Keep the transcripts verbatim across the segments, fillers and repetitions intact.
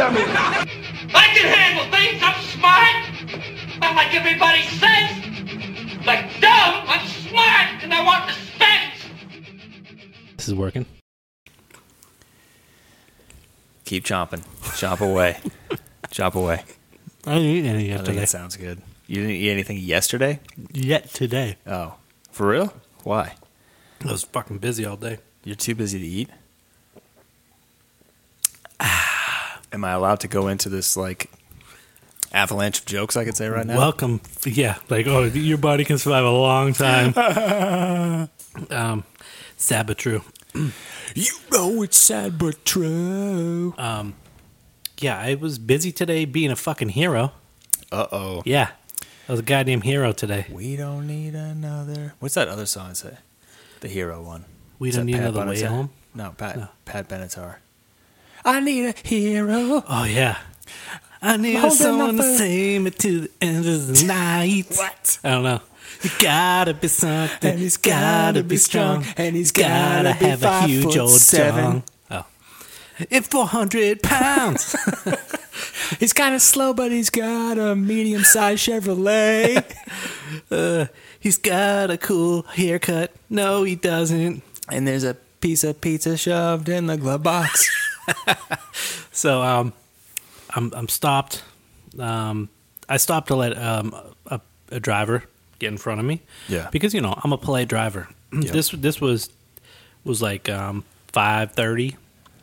dummy. I can handle things. I'm smart. Not like everybody says. Like dumb, I'm smart, and I want respect. This is working. Keep chomping. Chomp away. Chomp away. I didn't eat any I think yesterday. it sounds good. You didn't eat anything yesterday? Yet today. Oh. For real? Why? I was fucking busy all day. You're too busy to eat? Am I allowed to go into this, like, avalanche of jokes I could say right now? Welcome. Yeah. Like, oh, your body can survive a long time. um, sad but true. You know it's sad but true. Um, yeah, I was busy today being a fucking hero. Uh-oh. Yeah. I was a goddamn hero today. We don't need another... What's that other song say? The hero one. We Is don't that need Pat another way Benatar? home. No, Pat, No. Pat Benatar. I need a hero. Oh, yeah. I need Holding someone up to a- save me to the end of the night. What? I don't know. You gotta be something. And he's gotta be strong. and he's Gotta gotta be have a five huge foot old seven. dong. Oh. And four hundred pounds. He's kind of slow, but he's got a medium-sized Chevrolet. uh, he's got a cool haircut. No, he doesn't. And there's a piece of pizza shoved in the glove box. So um, I'm I'm stopped. Um, I stopped to let um, a, a driver get in front of me. Yeah. Because you know I'm a polite driver. Yep. This this was was like um, five thirty,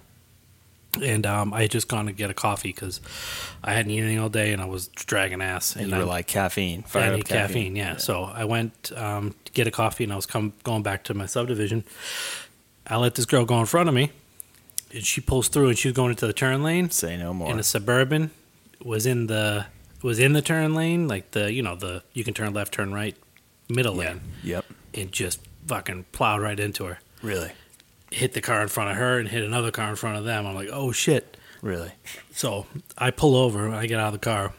and um, I had just gone to get a coffee because I hadn't eaten anything all day and I was dragging ass. And you were I- like, caffeine. I Fire up need caffeine. yeah. So I went um, to get a coffee, and I was come, going back to my subdivision. I let this girl go in front of me, and she pulls through, and she was going into the turn lane. Say no more. And a Suburban was in the was in the turn lane, like the you know the you can turn left, turn right, middle Yeah. lane, Yep. and just fucking plowed right into her. Really? Hit the car in front of her and hit another car in front of them. I'm like, oh shit. Really? So I pull over, I get out of the car,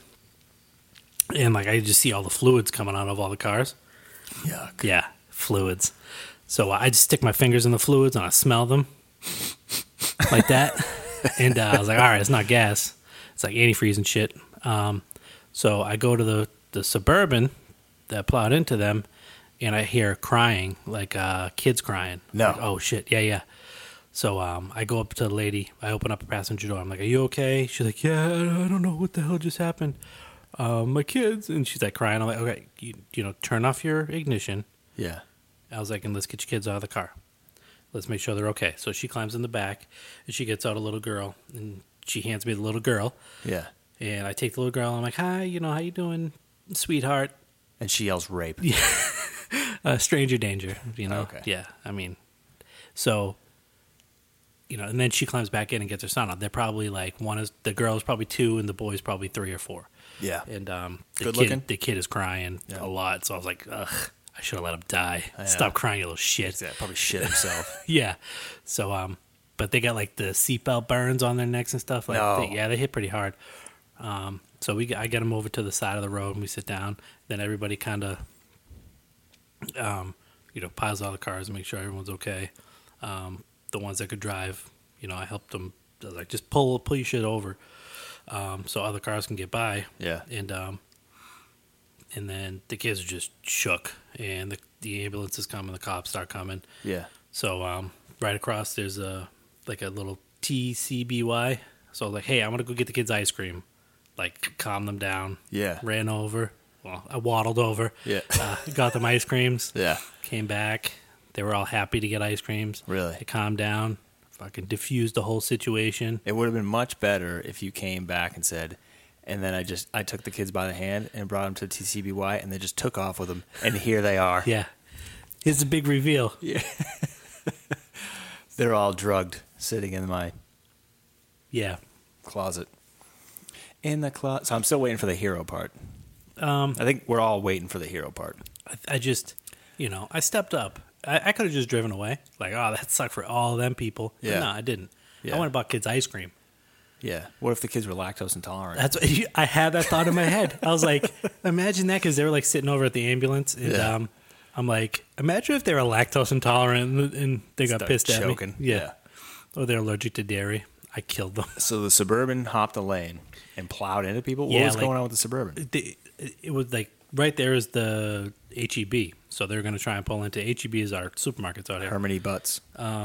and like I just see all the fluids coming out of all the cars. Yuck. Yeah, fluids. So I just stick my fingers in the fluids and I smell them like that. And uh, I was like, all right, it's not gas. It's like antifreeze and shit. Um, so I go to the, the Suburban that plowed into them, and I hear crying, like uh, kids crying. No. Like, oh, shit. Yeah, yeah. So um, I go up to the lady. I open up a passenger door. I'm like, are you okay? She's like, yeah, I don't know what the hell just happened. Um, my kids. And she's like crying. I'm like, okay, you, you know, turn off your ignition. Yeah. I was like, and let's get your kids out of the car. Let's make sure they're okay. So she climbs in the back, and she gets out a little girl, and she hands me the little girl. Yeah. And I take the little girl, and I'm like, hi, you know, how you doing, sweetheart? And she yells rape. Uh, stranger danger, you know? Okay. Yeah, I mean, so, you know, and then she climbs back in and gets her son out. They're probably like, one is, the girl is probably two, and the boy is probably three or four. Yeah. And um, the Good kid, looking? the kid is crying Yeah. a lot, so I was like, ugh, I should have let him die. Yeah. Stop crying, you little shit. Yeah, probably shit himself. Yeah. So, um, but they got like the seatbelt burns on their necks and stuff. Like, No. they, yeah, they hit pretty hard. Um, so we, I get them over to the side of the road and we sit down. Then everybody kind of, um, you know, piles out of the cars and make sure everyone's okay. Um, the ones that could drive, you know, I helped them. I was like, just pull, pull your shit over, um, so other cars can get by. Yeah. And um, and then the kids are just shook, and the the ambulances come and the cops start coming. Yeah. So um, right across there's a like a little T C B Y. So I was like, hey, I'm gonna go get the kids ice cream, like calm them down. Yeah. Ran over. Well, I waddled over. Yeah. Uh, got them ice creams. Yeah. Came back. They were all happy to get ice creams. Really? They calmed down. Fucking diffused the whole situation. It would have been much better if you came back and said, and then I just, I took the kids by the hand and brought them to T C B Y and they just took off with them. And here they are. Yeah. Here's the big reveal. Yeah. They're all drugged, sitting in my Yeah. closet. In the closet. So I'm still waiting for the hero part. Um, I think we're all waiting for the hero part. I, I just, you know, I stepped up. I, I could have just driven away. Like, oh, that sucked for all them people. But Yeah. no, I didn't. Yeah. I went and bought kids ice cream. Yeah. What if the kids were lactose intolerant? That's what, I had that thought in my head. I was like, imagine that, because they were like sitting over at the ambulance, and Yeah. um, I'm like, imagine if they were lactose intolerant and, and they got Start pissed choking. at me. Yeah. Or they're allergic to dairy. I killed them. So the Suburban hopped a lane and plowed into people? What Yeah, was like- going on with the Suburban? The, it was like right there is the H E B, so they're going to try and pull into H E B is our supermarkets out here. Hermione Butts.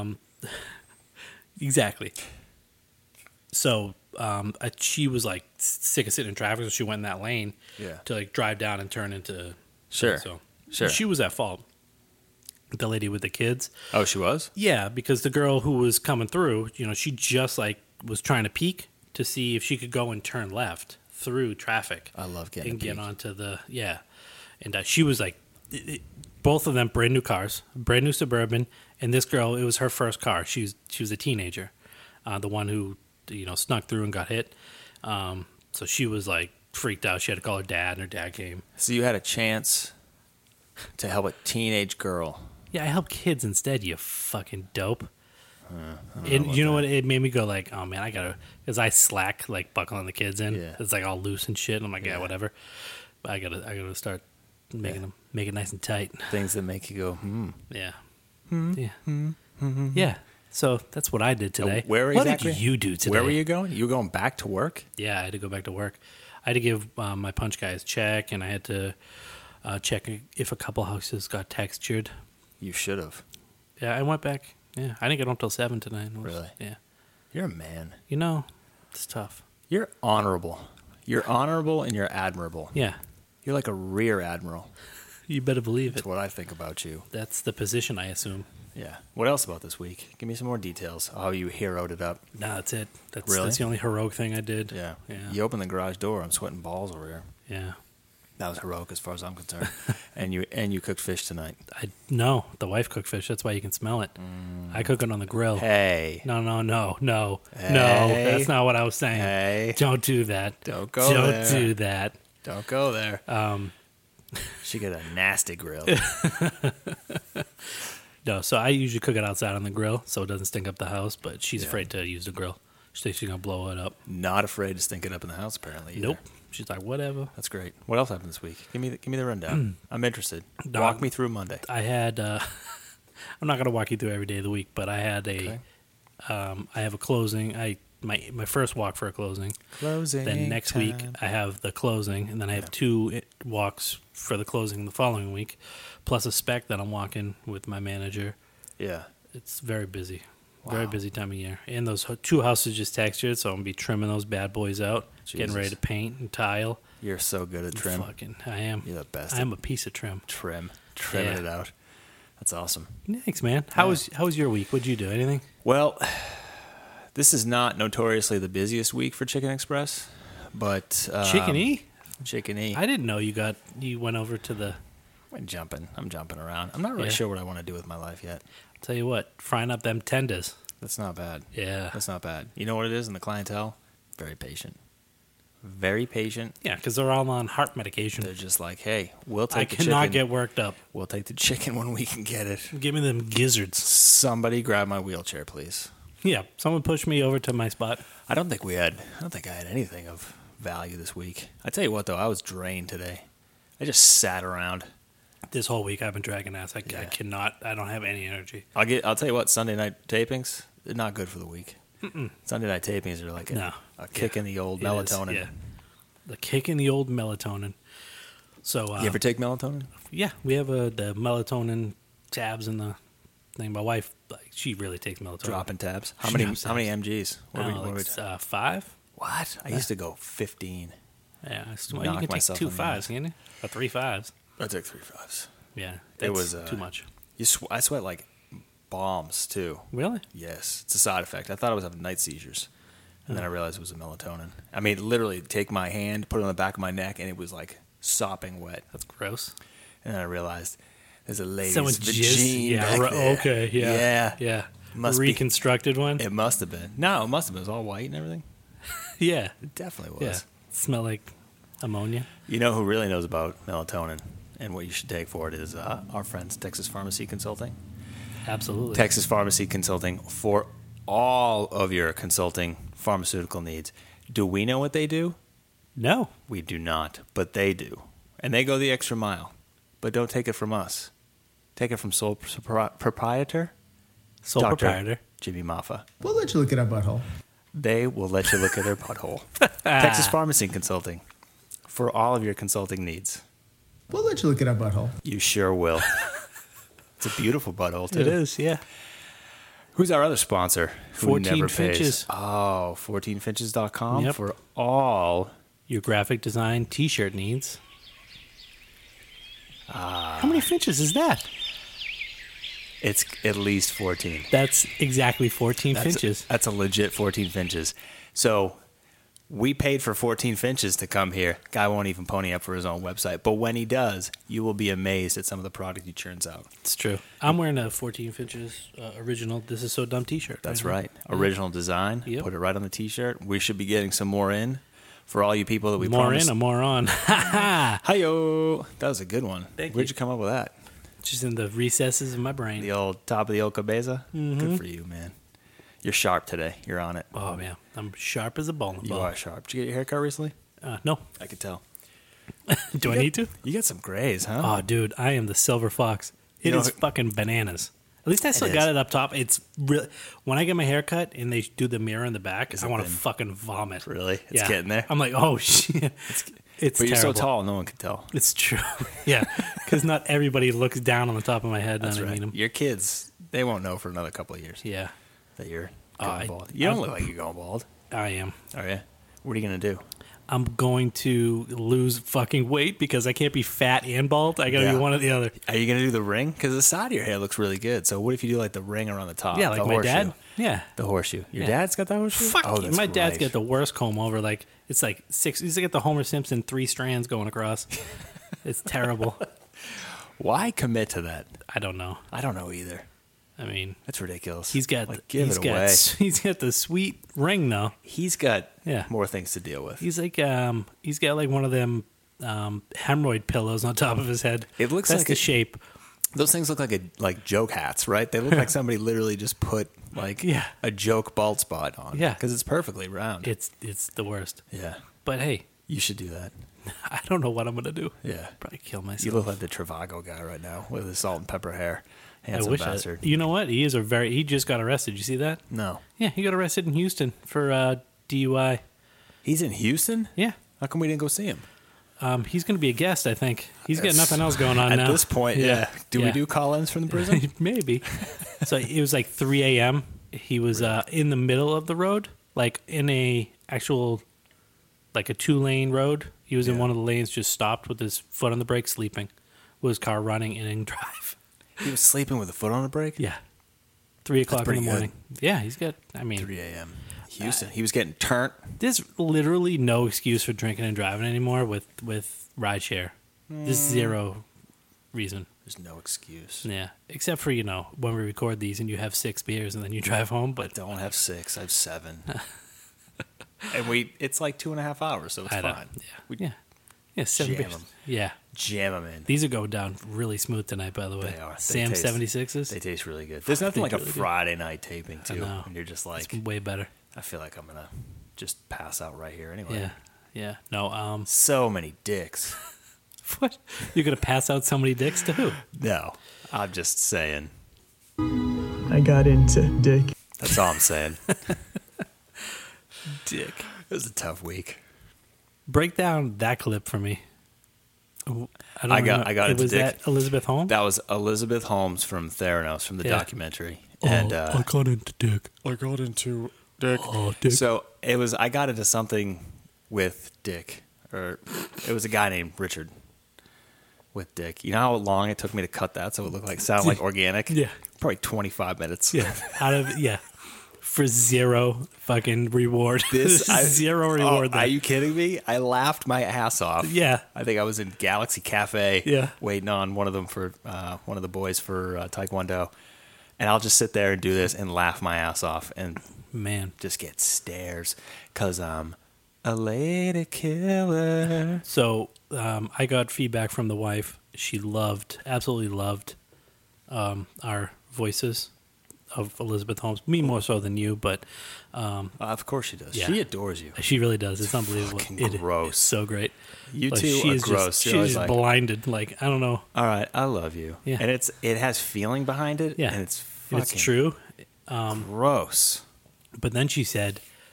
Exactly. So um, I, she was like sick of sitting in traffic, so she went in that lane Yeah. to like drive down and turn into. Sure. So Sure. she was at fault. The lady with the kids. Oh, she was? Yeah, because the girl who was coming through, you know, she just like was trying to peek to see if she could go and turn left through traffic. I love getting and a get peek. onto the yeah, and uh, she was like, it, it, both of them brand new cars, brand new Suburban, and this girl, it was her first car. She was she was a teenager, uh, the one who you know snuck through and got hit. Um, so she was like freaked out. She had to call her dad, and her dad came. So you had a chance to help a teenage girl. Yeah, I helped kids instead. You fucking dope. And you know what? It made me go like, oh man, I gotta, because I slack like buckling the kids in. Yeah. It's like all loose and shit. And I'm like, yeah, Yeah. whatever. But I gotta, I gotta start making Yeah. them, make it nice and tight. Things that make you go, hmm. Yeah, yeah, yeah. So that's what I did today. Uh, Where what exactly? did you do today? Where were you going? You were going back to work? Yeah, I had to go back to work. I had to give um, my punch guy his check, and I had to uh, check if a couple houses got textured. You should have. Yeah, I went back. Yeah, I didn't get home till seven tonight. It was- Really? Yeah. You're a man. You know, it's tough. You're honorable. You're honorable and you're admirable. Yeah, You're like a rear admiral. you better believe it. That's what I think about you. That's the position, I assume. Yeah. What else about this week? Give me some more details. How you heroed it up. No, that's it. That's, Really? that's the only heroic thing I did. Yeah. Yeah. You opened the garage door. I'm sweating balls over here. Yeah. That was heroic as far as I'm concerned. and you and you cooked fish tonight. I no, the wife cooked fish. That's why you can smell it. I cook it on the grill. Hey. No, no, no, no, Hey. no. That's not what I was saying. Hey. Don't do that. Don't go Don't there. do that. Don't go there. Um, She got a nasty grill. no, so I usually cook it outside on the grill so it doesn't stink up the house. But she's Yeah. afraid to use the grill. She thinks she's gonna blow it up. Not afraid to stink it up in the house, apparently. either. Nope. She's like, whatever. That's great. What else happened this week? Give me the, give me the rundown. I'm interested. Dog. Walk me through Monday. I had. Uh, I'm not gonna walk you through every day of the week, but I had a. Okay. Um, I have a closing. I my my first walk for a closing. Closing. Then next week time. I have the closing, and then I have two i- walks for the closing the following week, plus a spec that I'm walking with my manager. Yeah. It's very busy, very Wow. busy time of year. And those ho- two houses just textured, so I'm gonna be trimming those bad boys out, getting ready to Jesus. paint and tile. You're so good at trim. Fucking, I am. You're the best. I am a piece of trim. Trim. Trimming Yeah. it out. That's awesome. Thanks, man. How Yeah. was how was your week? What'd you do? Anything? Well, this is not notoriously the busiest week for Chicken Express, but um, Chicken E? Chicken E. I didn't know you got you went over to the. I'm jumping. I'm jumping around. I'm not really Yeah. sure what I want to do with my life yet. Tell you what, frying up them tenders. That's not bad. Yeah, That's not bad. You know what it is in the clientele? Very patient. Very patient. yeah, because they're all on heart medication. They're just like, hey, we'll I take the cannot chicken. get worked up. We'll take the chicken when we can get it. Give me them gizzards. Somebody grab my wheelchair, please. Yeah, someone push me over to my spot. I don't think we had. I don't think I had anything of value this week. I tell you what, though, I was drained today. I just sat around. This whole week I've been dragging ass. I, I Yeah. cannot. I don't have any energy. I'll get. I'll tell you what. Sunday night tapings, they're not good for the week. Sunday night tapings are like a, No. a kick Yeah. in the old It is, melatonin. yeah, the kick in the old melatonin. So uh, You ever take melatonin? yeah, we have a the melatonin tabs in the thing. My wife, like, she really takes melatonin. Dropping tabs. How She many? drops How many tabs. M Gs? What, I are don't we- know, what, like, are we- uh, five. what? I used to go fifteen. Yeah, it's- well, Knock you can take myself two in the fives, ass. can you? Or three fives. I took three fives. Yeah, It that's was, uh, too much. You sw- I sweat like bombs too. Really? Yes, it's a side effect. I thought I was having night seizures, and then I realized it was a melatonin. I mean, literally, take my hand, put it on the back of my neck, and it was like sopping wet. That's gross. And then I realized there's a lady's Someone vagine jizz. Yeah. back ri- there. Okay. Yeah. yeah, Yeah. Must be. Reconstructed one. It must have been. No, it must have been. It was all white and everything. Yeah. It definitely Yeah. was. Smell like ammonia. You know who really knows about melatonin and what you should take for it is uh, our friends Texas Pharmacy Consulting. Absolutely. Texas Pharmacy Consulting for all of your consulting pharmaceutical needs. Do we know what they do? No. We do not, but they do. And they go the extra mile. But don't take it from us. Take it from sole propri- proprietor, Sole Doctor proprietor. Jimmy Maffa. We'll let you look at our butthole. they will let you look at their butthole. Texas Pharmacy Consulting. For all of your consulting needs. We'll let you look at our butthole. You sure will. It's a beautiful butthole, too. It is, yeah. Who's our other sponsor? Who fourteen never pays? Finches. Oh, fourteen finches dot com Yep. for all. Your graphic design T-shirt needs. Uh, How many Finches is that? It's at least fourteen. That's exactly fourteen That's, Finches. That's a legit fourteen Finches. So we paid for fourteen Finches to come here. Guy won't even pony up for his own website. But when he does, you will be amazed at some of the product he churns out. It's true. I'm wearing a fourteen Finches uh, original This Is So Dumb T-shirt. That's right. right. Original design. Yep. Put it right on the T-shirt. We should be getting some more in for all you people that we More promised. in or more on. Hi-yo. That was a good one. Thank Where'd you. you come up with that? Just in the recesses of my brain. The old top of the old cabeza? Mm-hmm. Good for you, man. You're sharp today. You're on it. Oh, man. I'm sharp as a bowling You ball. are sharp. Did you get your hair cut recently? Uh, no. I could tell. Do I got- need to? You got some grays, huh? Oh, dude, I am the silver fox. It You know, is fucking bananas. At least I still It got is. it up top. It's really when I get my hair cut and they do the mirror in the back, Is I it want to thin? fucking vomit. Really? It's Yeah. getting there? I'm like, oh shit, it's but you're terrible. so tall, no one can tell. It's true. Yeah, because not everybody looks down on the top of my head. That's when I right. meet 'em. Your kids, they won't know for another couple of years Yeah, that you're Oh, going I- bald. You don't I- look like you're going bald. I am. Are you? What are you going to do? I'm going to lose fucking weight because I can't be fat and bald. I got to Yeah. be one or the other. Are you going to do the ring? Because the side of your hair looks really good. So what if you do like the ring around the top? Yeah, like the my horseshoe? dad. Yeah. The horseshoe. Your Yeah. dad's got that horseshoe? Fuck oh, you. that's My dad's right. got the worst comb over. Like it's like six. He's got the Homer Simpson three strands going across. It's terrible. Why commit to that? I don't know. I don't know either. I mean, That's ridiculous. he's got like, give he's it got away. he's got the sweet ring though. He's got Yeah. more things to deal with. He's like um he's got like one of them um hemorrhoid pillows on top of his head. It looks That's like the a- shape. Those things look like a like joke hats, right? They look like somebody literally just put like Yeah. a joke bald spot on. Yeah. because it's perfectly round. It's it's the worst. yeah, But hey, you should do that. I don't know what I'm gonna do. Yeah, Probably kill myself. you look like the Travago guy right now with his salt and pepper hair. I Handsome wish. I, bastard. you know what? He is a very. He just got arrested. You see that? No, Yeah, he got arrested in Houston for uh, D U I. he's in Houston. Yeah. How come we didn't go see him? Um, he's going to be a guest, I think. He's got That's- nothing else going on At now. this point, yeah. Do we Yeah. do call-ins from the prison? Maybe. So it was like three a.m. He was uh, in the middle of the road, like in a actual, like a two-lane road. He was in Yeah. one of the lanes, just stopped with his foot on the brake, sleeping, with his car running and in drive. He was sleeping with a foot on the brake. Yeah. Three o'clock in pretty the good. morning. Yeah, he's got, I mean, three a.m. Houston. He was getting turnt. there's literally no excuse for drinking and driving anymore with, with rideshare. There's zero reason. There's no excuse. Yeah, except for, you know, when we record these and you have six beers and then you drive home, I but don't have six. I have seven. And we, it's like two and a half hours, so it's I don't. fine. Yeah, We yeah, yeah. Seven jam beers. 'em. Yeah, jam them in. these are going down really smooth tonight. By the way, They are. They Sam taste- seventy sixes. They taste really good. There's nothing They like a really do. Friday night taping I too, know. and you're just It's like, way better. I feel like I'm gonna just pass out right here anyway. Yeah, yeah. No, um, So many dicks. what? You're gonna pass out so many dicks to who? No, I'm just saying. I got into dick. That's all I'm saying. Dick. It was a tough week. Break down that clip for me. I, don't I got- remember- I got it into was dick. that Elizabeth Holmes. That was Elizabeth Holmes from Theranos from the Yeah. documentary, and uh, I got into dick. I got into Dick. Oh, dick. So it was. I got into something with Dick, or it was a guy named Richard with Dick. You know how long it took me to cut that so it looked like sound like organic? Yeah. Probably twenty-five minutes. Yeah, out of yeah, for zero fucking reward. This I, zero oh, reward. are then. you kidding me? I laughed my ass off. Yeah. I think I was in Galaxy Cafe. Yeah. Waiting on one of them for uh, one of the boys for uh, Taekwondo, and I'll just sit there and do this and laugh my ass off and Man, just get stares because I'm a lady killer. so um, I got feedback from the wife. She loved, absolutely loved, um, our voices of Elizabeth Holmes. Me more so than you, but um, Uh, of course she does. Yeah. She adores you. she really does. It's unbelievable. fucking It- gross. It's so great. You Like, two she are is gross. Just, You're she's always just like, blinded. Like I don't know. all right, I love you. Yeah. And it's it has feeling behind it. Yeah, And it's And fucking it's true. gross. But then she said,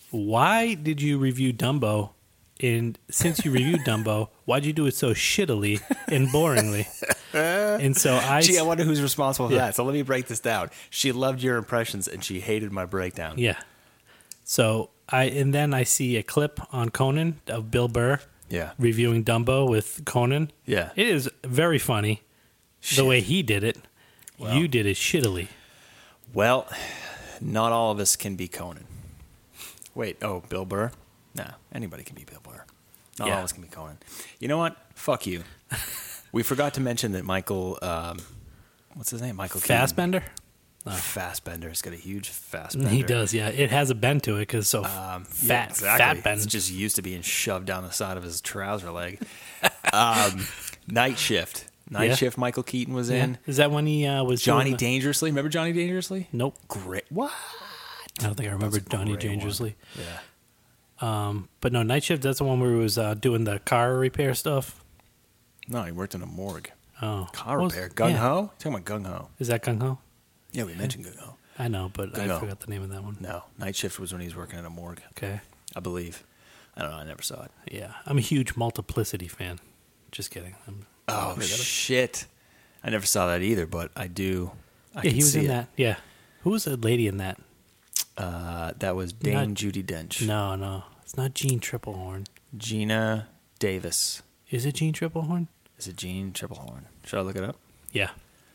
why did you review Dumbo? And since you reviewed Dumbo, why'd you do it so shittily and boringly? And so I, Gee, I wonder who's responsible for Yeah. that. So let me break this down. She loved your impressions and she hated my breakdown. yeah. So I, and then I see a clip on Conan of Bill Burr Yeah. reviewing Dumbo with Conan. Yeah. It is very funny Shit. the way he did it. Well. You did it shittily. Well, not all of us can be Conan. Wait, oh, Bill Burr? Nah, anybody can be Bill Burr. Not Yeah. all of us can be Conan. You know what? Fuck you. We forgot to mention that Michael, um, what's his name? Michael Keaton. Fassbender? Fassbender. He's got a huge Fassbender. He does, yeah. It has a bend to it because so Um, fat, yeah, exactly. fat bend. It's just used to being shoved down the side of his trouser leg. um, Night Shift. Night Yeah. Shift. Michael Keaton was Yeah. in. Is that when he uh, was Johnny doing the- Dangerously. Remember Johnny Dangerously? Nope. Great. What? I don't think I remember That's a Johnny great one. Dangerously. Yeah. Um, but no, Night Shift, that's the one where he was uh, doing the car repair stuff. No, he worked in a morgue. Oh. Car What was- repair. Gung yeah. Ho? Talking about Gung Ho. Is that Gung Ho? Yeah, we mentioned Gung Ho. I know, but I Gung Ho. forgot the name of that one. No, Night Shift was when he was working in a morgue, Okay. I believe. I don't know. I never saw it. Yeah. I'm a huge Multiplicity fan. Just kidding. I'm, Oh, shit. I never saw that either, but I do. I yeah, can he was see in it. that. Yeah. Who was the lady in that? Uh, that was Dame Not- Judi Dench. No, no. It's not Jean Triplehorn. Gina Davis. Is it Jean Triplehorn? Is it Jean Triplehorn? Should I look it up? Yeah.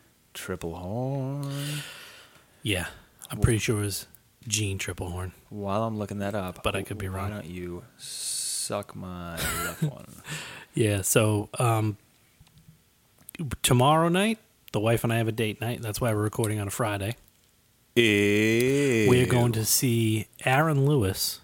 Triplehorn. Yeah. I'm pretty sure it was Jean Triplehorn. While I'm looking that up, But I could be wrong. Why don't you suck my left one? Yeah, so um, tomorrow night, the wife and I have a date night. That's why we're recording on a Friday. Ew. We're going to see Aaron Lewis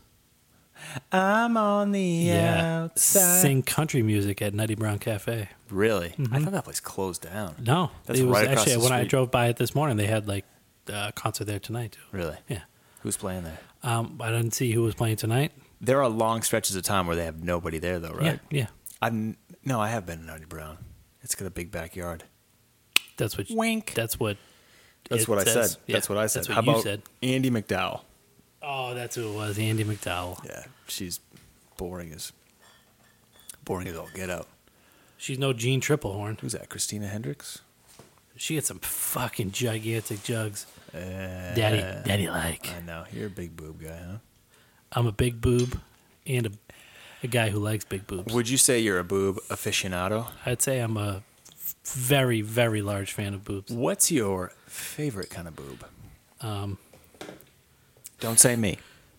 I'm on the yeah, outside. sing country music at Nutty Brown Cafe. Really? I thought that place closed down. No, That's it was right across actually the when I street. drove by it this morning. They had like a concert there tonight too. Really? Yeah, Who's playing there? um, I didn't see who was playing tonight. There are long stretches of time where they have nobody there, though, right? Yeah, yeah, I've n- no, I have been in Nutty Brown. It's got a big backyard. that's what. Wink. That's what. That's it what I says. said. Yeah, That's what I said. That's what How you about said. Andy McDowell? Oh, that's who it was. Andy McDowell. Yeah, she's boring as boring as all get out. She's no Jean Triplehorn. Who's that? Christina Hendricks? She had some fucking gigantic jugs. Uh, Daddy, daddy like. I know you're a big boob guy, huh? I'm a big boob and a, a guy who likes big boobs. Would you say you're a boob aficionado? I'd say I'm a very, very large fan of boobs. What's your favorite kind of boob? Um, Don't say me.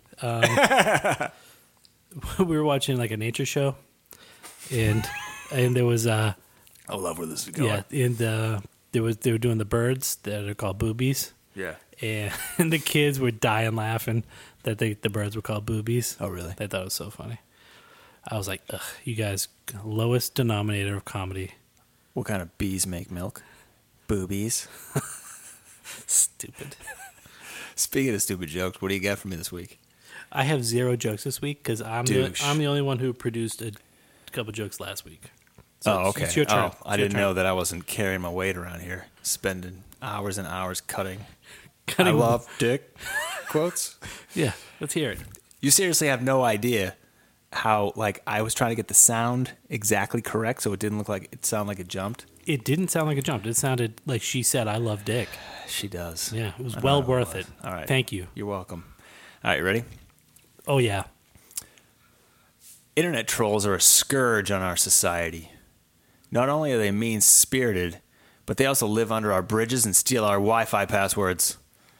we were watching like a nature show, and and there was uh I love where this is going. yeah, and uh, there was they were doing the birds that are called boobies, Yeah. and, and the kids were dying laughing that they, the birds were called boobies. Oh, really? They thought it was so funny. I was like, ugh, you guys, lowest denominator of comedy. What kind of bees make milk? Boobies. Stupid. Speaking of stupid jokes, what do you got for me this week? I have zero jokes this week because I'm the, Douche. I'm the only one who produced a couple jokes last week. So oh, it's- okay. It's your turn. Oh, It's I your didn't turn. know that I wasn't carrying my weight around here, spending hours and hours cutting. Cutting- I love dick quotes. Yeah, let's hear it. You seriously have no idea how, like, I was trying to get the sound exactly correct so it didn't look like it sounded like it jumped. It didn't sound like a jump. It sounded like she said, "I love dick." She does. Yeah, it was I know well how worth was. it. All right. Thank you. You're welcome. All right, you ready? Oh yeah. Internet trolls are a scourge on our society. Not only are they mean-spirited, but they also live under our bridges and steal our Wi-Fi passwords.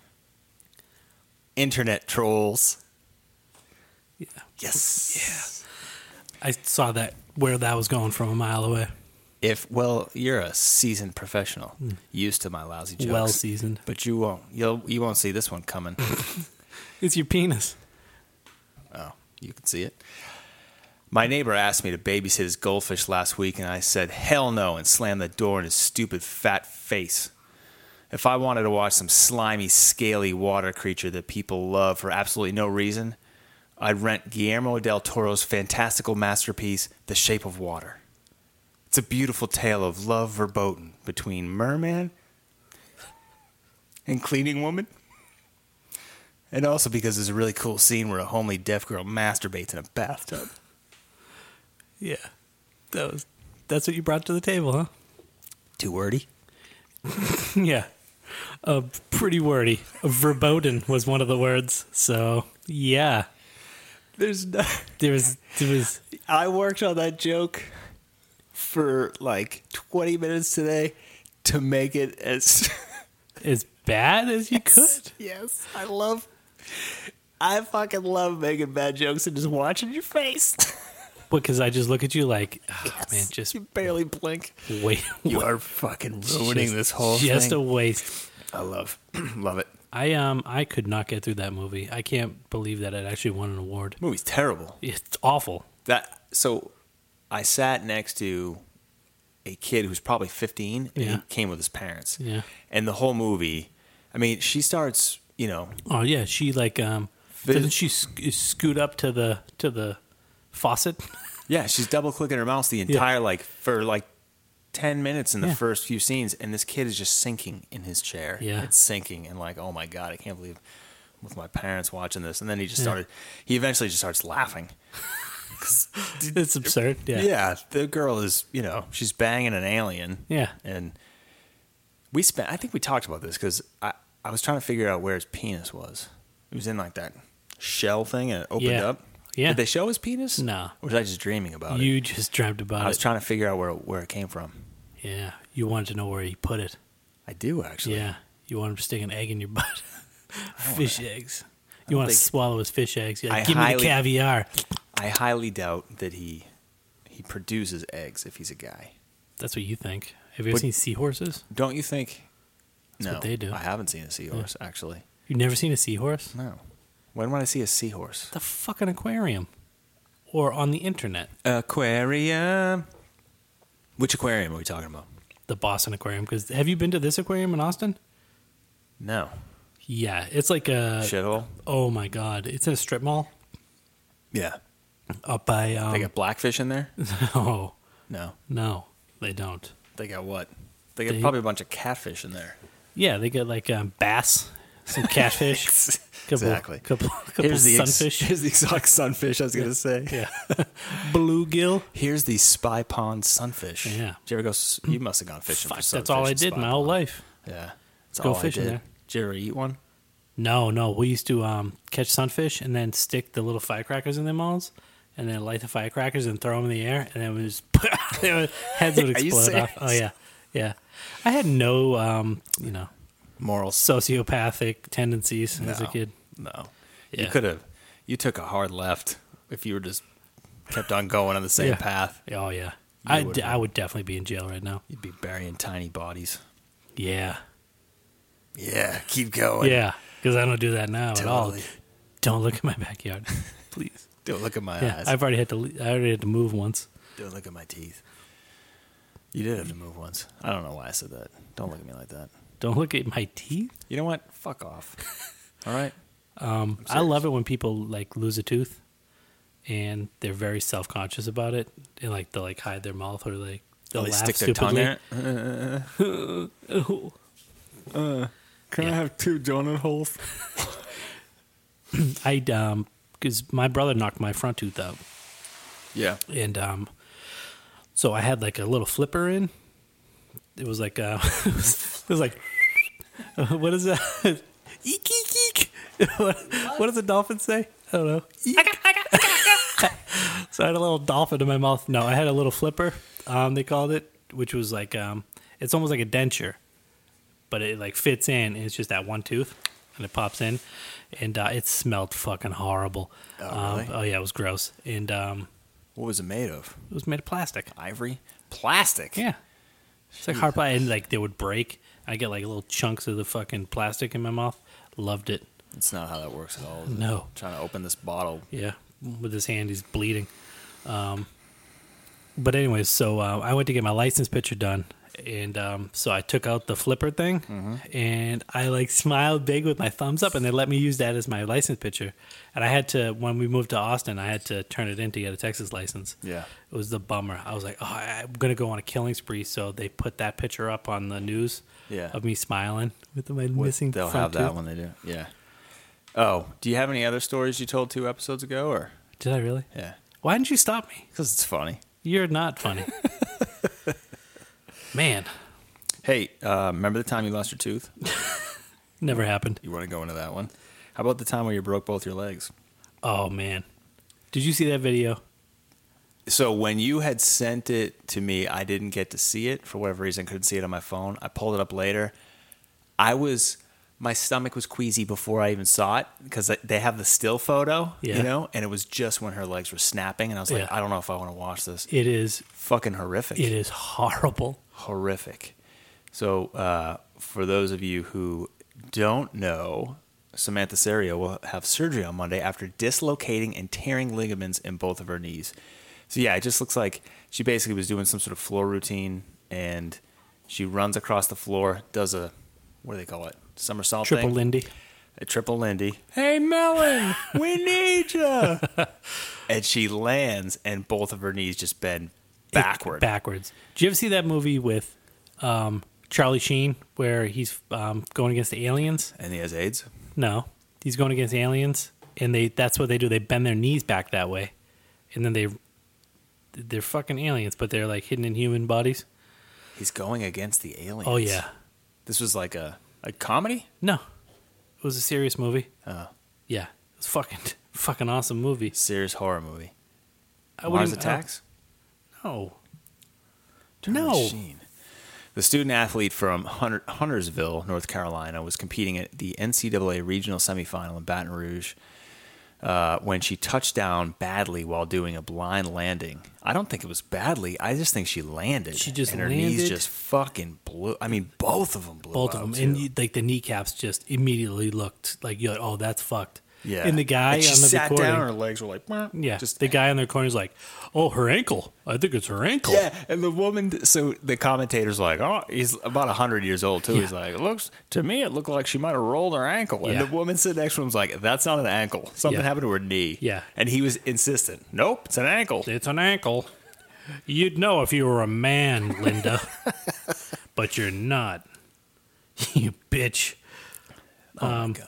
Internet trolls. Yeah. Yes. I saw that where that was going from a mile away. If well, you're a seasoned professional, used to my lousy jokes. Well seasoned. But you won't. You'll you won't see this one coming. It's your penis. Oh, you can see it. My neighbor asked me to babysit his goldfish last week, and I said hell no and slammed the door in his stupid fat face. If I wanted to watch some slimy, scaly water creature that people love for absolutely no reason, I'd rent Guillermo del Toro's fantastical masterpiece, The Shape of Water. It's a beautiful tale of love verboten between merman and cleaning woman And also because there's a really cool scene where a homely deaf girl masturbates in a bathtub. Yeah. That was that's what you brought to the table, huh? Too wordy? Yeah. Uh, pretty wordy. Verboten was one of the words. So, yeah. There's no... There was there was I worked on that joke for like twenty minutes today to make it as... as bad as you could. Yes, I love... I fucking love making bad jokes and just watching your face. Because I just look at you like, oh, man, just You barely blink. wait. You are fucking ruining just, this whole just thing. a waste. I love, love it. I um I could not get through that movie. I can't believe that it actually won an award. Movie's terrible. It's awful. That so, I sat next to a kid who's probably fifteen, and Yeah. he came with his parents. Yeah. And the whole movie, I mean, she starts, you know, Oh yeah, she like um Vis- doesn't she sc- scoot up to the to the faucet? yeah, she's double clicking her mouse the entire like for like ten minutes in the Yeah. first few scenes, and this kid is just sinking in his chair. Yeah. It's sinking, and like, oh my god, I can't believe I'm with my parents watching this. And then he just Yeah. started. He eventually just starts laughing. It's absurd. Yeah. Yeah, the girl is, you know, she's banging an alien. Yeah. And we spent, I think we talked about this because I, I was trying to figure out where his penis was. It was in like that shell thing and it opened Yeah. up. Yeah. Did they show his penis? No. Or was I just dreaming about it? You just dreamt about I was it. trying to figure out where, where it came from. Yeah. You wanted to know where he put it. I do, actually. Yeah. You want him to stick an egg in your butt. Fish eggs. You want to think- swallow his fish eggs. You're like, I give me highly- the caviar. I highly doubt that he he produces eggs if he's a guy. That's what you think. Have you ever But- seen seahorses? Don't you think? no, what they do. I haven't seen a seahorse, actually. You've never seen a seahorse? No. When would I see a seahorse? The fucking aquarium. Or on the internet. Aquarium. Which aquarium are we talking about? The Boston Aquarium. Because have you been to this aquarium in Austin? No. Yeah. It's like a... Shithole? Oh my God. It's in a strip mall Yeah. up by... Um, They got blackfish in there? no. No. No. They don't. They got what? They got They- probably a bunch of catfish in there. Yeah. They get like um, bass, some catfish. Couple, Exactly. Couple, couple Here's the ex- sunfish. here's the exotic sunfish I was going to say. yeah. Bluegill. Here's the spy pond sunfish. Yeah. Did you ever go? s- You must have gone fishing Fuck, for sunfish. that's all I at did Spy my whole Pond. life. Yeah. That's Go all fishing I did. there. Did you ever eat one? No, no. We used to um, catch sunfish and then stick the little firecrackers in their mouths and then light the firecrackers and throw them in the air and then it was their heads would Are you explode off. Oh yeah, yeah. I had no, um, you know, Morals. sociopathic tendencies as a No. kid. No. Yeah. You could have. You took a hard left if you were just kept on going on the same Yeah. path. Oh yeah. I, would d- have. I would definitely be in jail right now. You'd be burying tiny bodies. Yeah, Yeah. Keep going. yeah. Because I don't do that now at all. Totally. Don't look at my backyard, please. Don't look at my Yeah, eyes. I've already had to. le- I already had to move once. Don't look at my teeth. You did have to move once. I don't know why I said that. Don't look at me like that. Don't look at my teeth. You know what? Fuck off. All right. Um, I love it when people like lose a tooth, and they're very self conscious about it, and like they'll like hide their mouth or like they'll Oh, they laugh stick their tongue stupidly. in it. Can Yeah. I have two donut holes? I um because my brother knocked my front tooth out, Yeah. and um, so I had like a little flipper in. It was like uh, it was, it was like what is that? Eek eek eek. what, what does a dolphin say? I don't know. Eek. So I had a little dolphin in my mouth. No, I had a little flipper. Um, they called it, which was like um, it's almost like a denture, but it like fits in. And it's just that one tooth, and it pops in, and uh, it smelled fucking horrible. Oh, Um, really? oh yeah, it was gross, and um, What was it made of? it was made of plastic. Ivory? Plastic? Yeah, it's like hard plastic, and like they would break. I get like little chunks of the fucking plastic in my mouth. Loved it. That's not how that works at all. Is it? No. Trying to open this bottle. Yeah, with his hand, he's bleeding. Um, but anyways, so uh, I went to get my license picture done, and um, so I took out the flipper thing, Mm-hmm. and I like smiled big with my thumbs up, and they let me use that as my license picture. And I had to, when we moved to Austin, I had to turn it in to get a Texas license. Yeah. It was the bummer. I was like, oh, I'm gonna go on a killing spree, so they put that picture up on the news Yeah. of me smiling with my What- missing They'll front have that tooth. when they do. Yeah. Oh, do you have any other stories you told two episodes ago, or? Did I really? Yeah. Why didn't you stop me? Because it's funny. You're not funny. Man, Hey, uh, remember the time you lost your tooth? never happened. You want to go into that one? How about the time where you broke both your legs? Oh, man. Did you see that video? So when you had sent it to me, I didn't get to see it for whatever reason. Couldn't see it on my phone. I pulled it up later. I was, my stomach was queasy before I even saw it because they have the still photo, Yeah. you know, and it was just when her legs were snapping, and I was like, Yeah. I don't know if I want to watch this. It is. Fucking horrific. It is horrible. Horrific. So uh, for those of you who don't know, Samantha Serio will have surgery on Monday after dislocating and tearing ligaments in both of her knees. So yeah, it just looks like she basically was doing some sort of floor routine, and she runs across the floor, does a, what do they call it, somersault Triple thing? Lindy. A triple Lindy. Hey, Melon, we need you. And she lands, and both of her knees just bend backward. Backwards. Did you ever see that movie with um, Charlie Sheen where he's um, going against the aliens? And he has AIDS? No. He's going against aliens, and they that's what they do. They bend their knees back that way, and then they, they're fucking aliens, but they're like hidden in human bodies. He's going against the aliens. Oh, yeah. This was like a, a comedy? No. It was a serious movie. Oh. Yeah. It was fucking fucking awesome movie. Serious horror movie. I wouldn't Mars even- Attacks? No. Charlie No. Sheen. The student athlete from Hunter, Huntersville, North Carolina, was competing at the N C double A regional semifinal in Baton Rouge uh, when she touched down badly while doing a blind landing. I don't think it was badly. I just think she landed. She just and her knees landed. just fucking blew. I mean, both of them blew. Both out of them. too. And you, like the kneecaps just immediately looked like, you're like, oh, that's fucked. Yeah. And the guy Like, she on the sat recording. down, her legs were like, "Meow." Yeah, just the guy on the corner is like, "Oh, her ankle. I think it's her ankle." yeah. And the woman, so the commentator's like, "Oh, he's about a hundred years old too." Yeah. He's like, "It looks to me, it looked like she might have rolled her ankle." And Yeah. the woman sitting next to him was like, "That's not an ankle. Something Yeah. happened to her knee." Yeah. And he was insistent. Nope, it's an ankle. It's an ankle. You'd know if you were a man, Linda, but you're not. You bitch. Oh my god.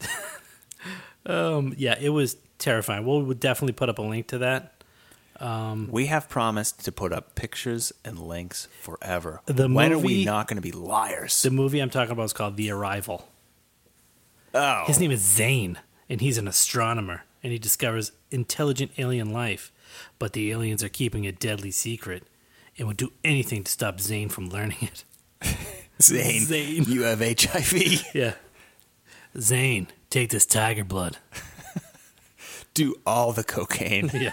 Um, yeah, it was terrifying. We'll, we'll definitely put up a link to that. We have promised to put up pictures and links forever. The when are we movie- not going to be liars? The movie I'm talking about is called The Arrival. oh, His name is Zane, and he's an astronomer, and he discovers intelligent alien life, but the aliens are keeping a deadly secret and would do anything to stop Zane from learning it. Zane, Zane. you have H I V. Yeah. Zane, take this tiger blood. Do all the cocaine. Yeah.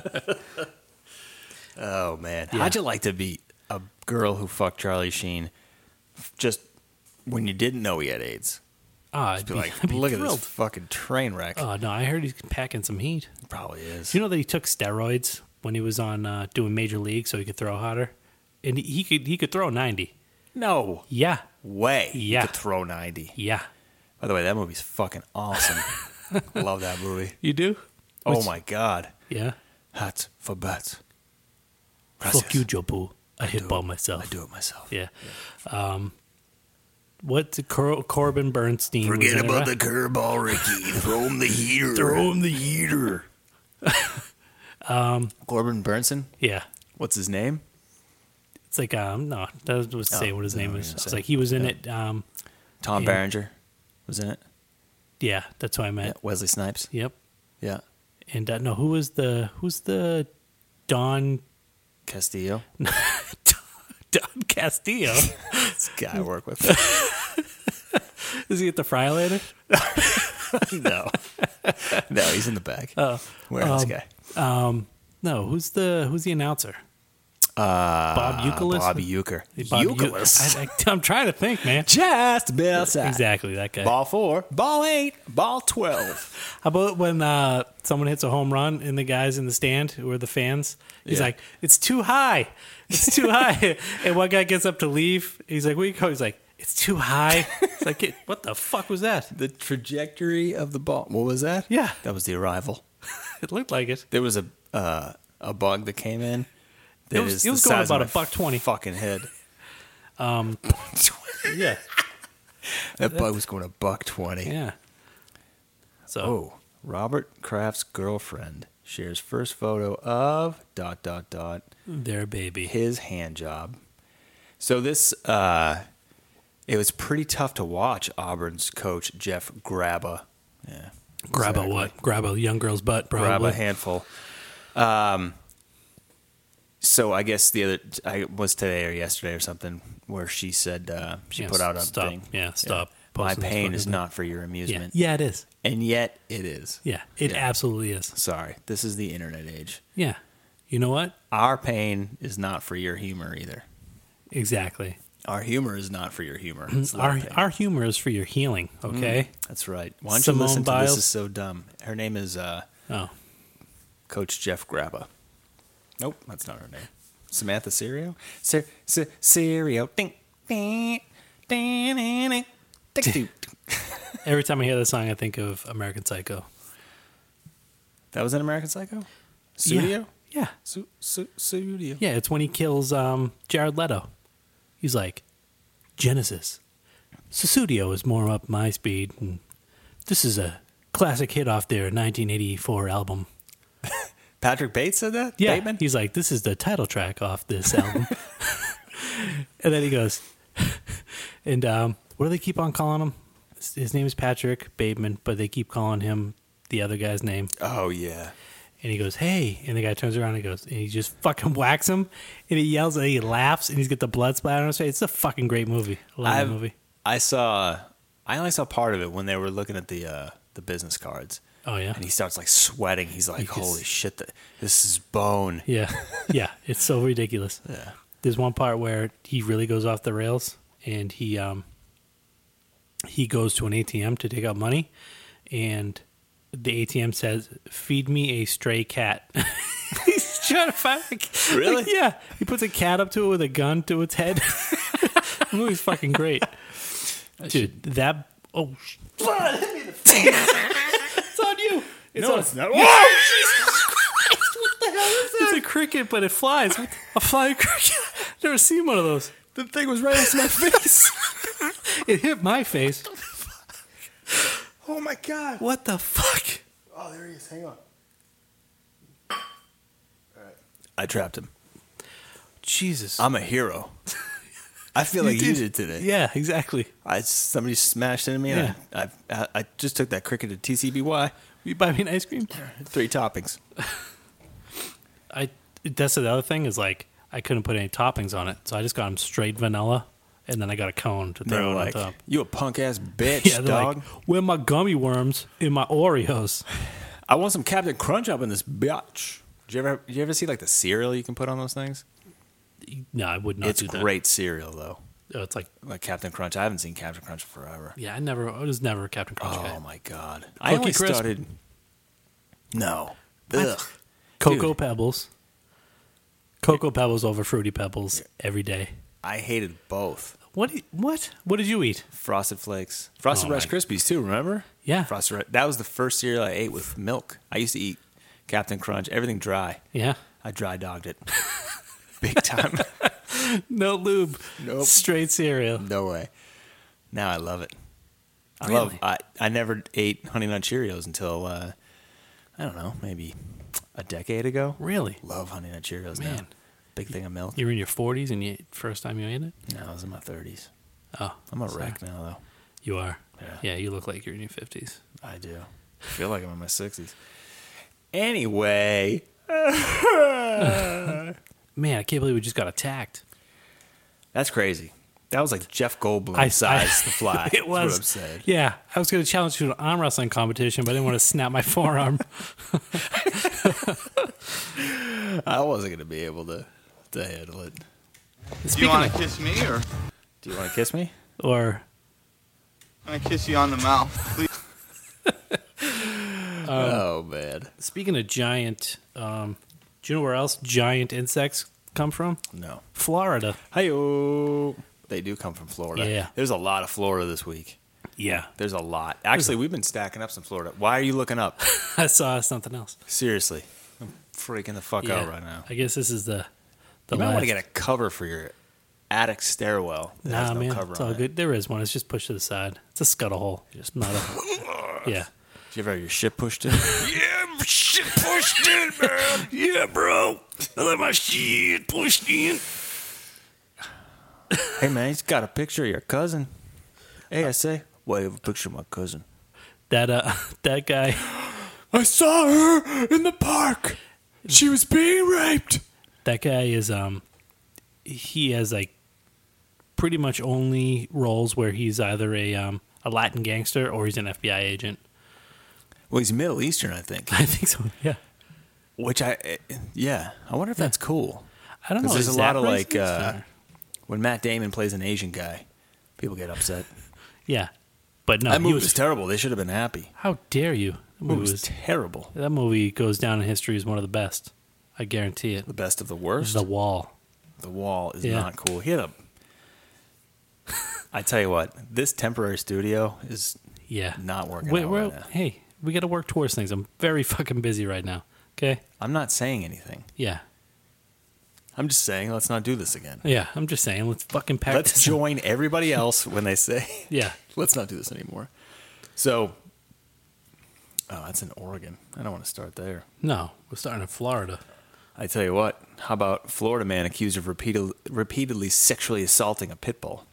Oh man, Yeah. how'd you like to be a girl who fucked Charlie Sheen? f- Just when you didn't know he had AIDS, Oh, I'd be be, like, I'd be look thrilled. at this fucking train wreck. Oh, no, I heard he's packing some heat. Probably is. Do you know that he took steroids when he was on uh, doing Major League so he could throw harder? And he, he could he could throw ninety. no Yeah. way. Yeah. You could throw ninety. Yeah. By the way, that movie's fucking awesome. Love that movie. You do? Oh What's- my god. Yeah. Hats for bets. Fuck you, Joe Boo. I hit do ball it. myself. I do it myself. Yeah. Um, what's Cor- Corbin Bernstein? was Forget in it, about right? the curveball, Ricky. Throw him the heater. Throw him the heater. Corbin Burnson? Yeah. What's his name? It's like, um, no, that was to say Oh, what his no, name I is. was I was gonna like, say. he was in Yeah. it. Um, Tom Yeah. Berenger was in it. yeah, that's what I Yeah. meant. Wesley Snipes. Yep. Yeah. And uh, no, who was the, who's the Don, Castillo. Don Castillo? This guy I work with. Is he at the Fry later? no. No, he's in the back. Oh. Where's this Um, guy? No, who's the, who's the announcer? Uh, Bob Euclid? Bobby Euchre. Bob Eu- Euclid. I, I, I'm trying to think, man. Just outside. Exactly, that guy. Ball four, ball eight, ball twelve. How about when uh, someone hits a home run and the guys in the stand who are the fans? He's Yeah. like, "It's too high, it's too high." And one guy gets up to leave. He's like, "Where you go?" He's like, "It's too high." It's like, "What the fuck was that?" The trajectory of the ball. What was that? Yeah. That was the arrival. It looked like it. There was a uh, a bug that came in. That It was- is it was the going size about of a my buck twenty. Fucking head. Yeah, That bug was going a buck twenty. yeah. So Oh, Robert Kraft's girlfriend shares first photo of dot dot dot their baby. his hand job. So this, uh, it was pretty tough to watch Auburn's coach Jeff Graba. Yeah, Grab exactly. a what? Grab a young girl's butt, probably. Grab a handful. Um, so I guess the other, I was today or yesterday or something, where she said uh, she Yeah, put out a stop. thing. Yeah, stop My posting those pain photos. is not for your Yeah. amusement, yeah, it is. and yet it is. Yeah, it Yeah. absolutely is. Sorry, this is the internet age. Yeah. You know what? Our pain is not for your humor either. Exactly. Our humor is not for your humor. It's Our their pain. our humor is for your healing, okay? That's right. Why don't Simone you listen to Biles? This Is So Dumb? Her name is uh, Oh. Coach Jeff Graba. Nope, that's not her name. Samantha Serio? Ser- Ser- Serio. Ding, ding, ding, ding, ding, ding, ding. Every time I hear this song, I think of American Psycho. That was an American Psycho? Studio? Yeah. Su- su- studio. Yeah, it's when he kills um, Jared Leto. He's like, Genesis. Susudio is more up my speed. And this is a classic hit off their nineteen eighty-four album. Patrick Bates said that? Yeah. Bateman? He's like, this is the title track off this album. And then he goes, and um, what do they keep on calling him? His, his name is Patrick Bateman, but they keep calling him the other guy's name. Oh, yeah. And he goes, hey. And the guy turns around and goes, and he just fucking whacks him. And he yells and he laughs and he's got the blood splatter on his face. It's a fucking great movie. I love I've- that movie. I saw, I only saw part of it when they were looking at the uh, the business cards. Oh, yeah. And he starts like sweating. He's like, Because- holy shit, th- this is bone. Yeah. Yeah. It's so ridiculous. Yeah. There's one part where he really goes off the rails and he um he goes to an A T M to take out money and the A T M says, feed me a stray cat. He's trying to find a cat. Really? Like, yeah. He puts a cat up to it with a gun to its head. The movie's fucking great. Dude, that oh sh- it's on you. It's No, on, it's not. It's a cricket, but it flies. What the- A flying cricket. Never seen one of those. The thing was right next to my face. It hit my face. Oh my god. What the fuck? Oh, there he is. Hang on. All right. I trapped him. Jesus. I'm a hero. I feel like you did today. Yeah, exactly. I somebody smashed into me, and I, I I just took that cricket to T C B Y. Will you buy me an ice cream? Three toppings. I. That's the other thing is like I couldn't put any toppings on it, so I just got them straight vanilla, and then I got a cone to They're throw it like, on top. you a punk ass bitch, Yeah, they're dog. like, where my gummy worms in my Oreos? I want some Captain Crunch up in this bitch. Did you ever, did you ever see like the cereal you can put on those things? No, I would not It's do that. great cereal though, Oh, it's like like Captain Crunch. I haven't seen Captain Crunch in forever. yeah, I never. I was never a Captain Crunch Oh guy. my god! I only Crisp? started. No. What? Ugh. Cocoa Dude. Pebbles. Cocoa Pebbles over Fruity Pebbles every day. I hated both. What? do you- What? What did you eat? Frosted Flakes, Frosted Oh, Rice my- Krispies too. Remember? Yeah. Frosted. Ri- That was the first cereal I ate with milk. I used to eat Captain Crunch, everything dry. Yeah. I dry dogged it, big time. No lube. Nope. Straight cereal. No way. Now I love it. I Really? love. I I never ate Honey Nut Cheerios until uh, I don't know, maybe a decade ago. Really? Love Honey Nut Cheerios now. Man. Big thing of milk. You were in your forties and you first time you ate it? No, I was in my thirties. Oh, I'm a sorry. wreck now, though. You are. Yeah. Yeah, you look like you're in your fifties. I do. I feel like I'm in my sixties. Anyway, Man, I can't believe we just got attacked. that's crazy. That was like Jeff Goldblum I- size I- the fly. It was. That's what I'm saying. Yeah, I was going to challenge you to an arm wrestling competition, but I didn't want to snap my forearm. I wasn't going to be able to, to handle it. Do you Speaking want of, to kiss me or Do you want to kiss me? or I'm going to kiss you on the mouth? Please. oh, man. speaking of giant, um, do you know where else giant insects come from? No. Florida. Hi-yo. They do come from Florida. Yeah. There's a lot of Florida this week. Yeah, There's a lot. Actually, we've been stacking up some Florida. Why are you looking up? I saw something else. Seriously. I'm freaking the fuck Yeah, out right now. I guess this is the the You might want to last- get a cover for your attic stairwell. That Nah, has no man, cover it's on all it. good. There is one. It's just pushed to the side. It's a scuttle hole. Just not a. Yeah. you ever have your shit pushed in? Yeah, shit pushed in, man. Yeah, bro. I let my shit pushed in. Hey, man, he's got a picture of your cousin. Hey, I say, well, I have a picture of my cousin. That uh, that guy. I saw her in the park. She was being raped. That guy is um, he has like pretty much only roles where he's either a um a Latin gangster or he's an F B I agent. Well, he's Middle Eastern, I think. I think so. Yeah. Which I, yeah, I wonder if that's cool. I don't know. Because there's is a lot that of like racist, uh, or- when Matt Damon plays an Asian guy, people get upset. yeah, but no, that movie he was, was terrible. They should have been happy. How dare you? That It movie was was terrible. that movie goes down in history as one of the best. I guarantee it. The best of the worst. The Wall. The Wall is Yeah. not cool. He had a. I tell you what, this temporary studio is Yeah. not working Wait, out we're, right now. hey, we got to work towards things. I'm very fucking busy right now. Okay. I'm not saying anything. Yeah. I'm just saying, let's not do this again. Yeah. I'm just saying. Let's fucking pack. Let's this join everybody else when they say, Yeah. let's not do this anymore. So, oh, that's in Oregon. I don't want to start there. No, we're starting in Florida. I tell you what, how about Florida man accused of repeated, repeatedly sexually assaulting a pit bull?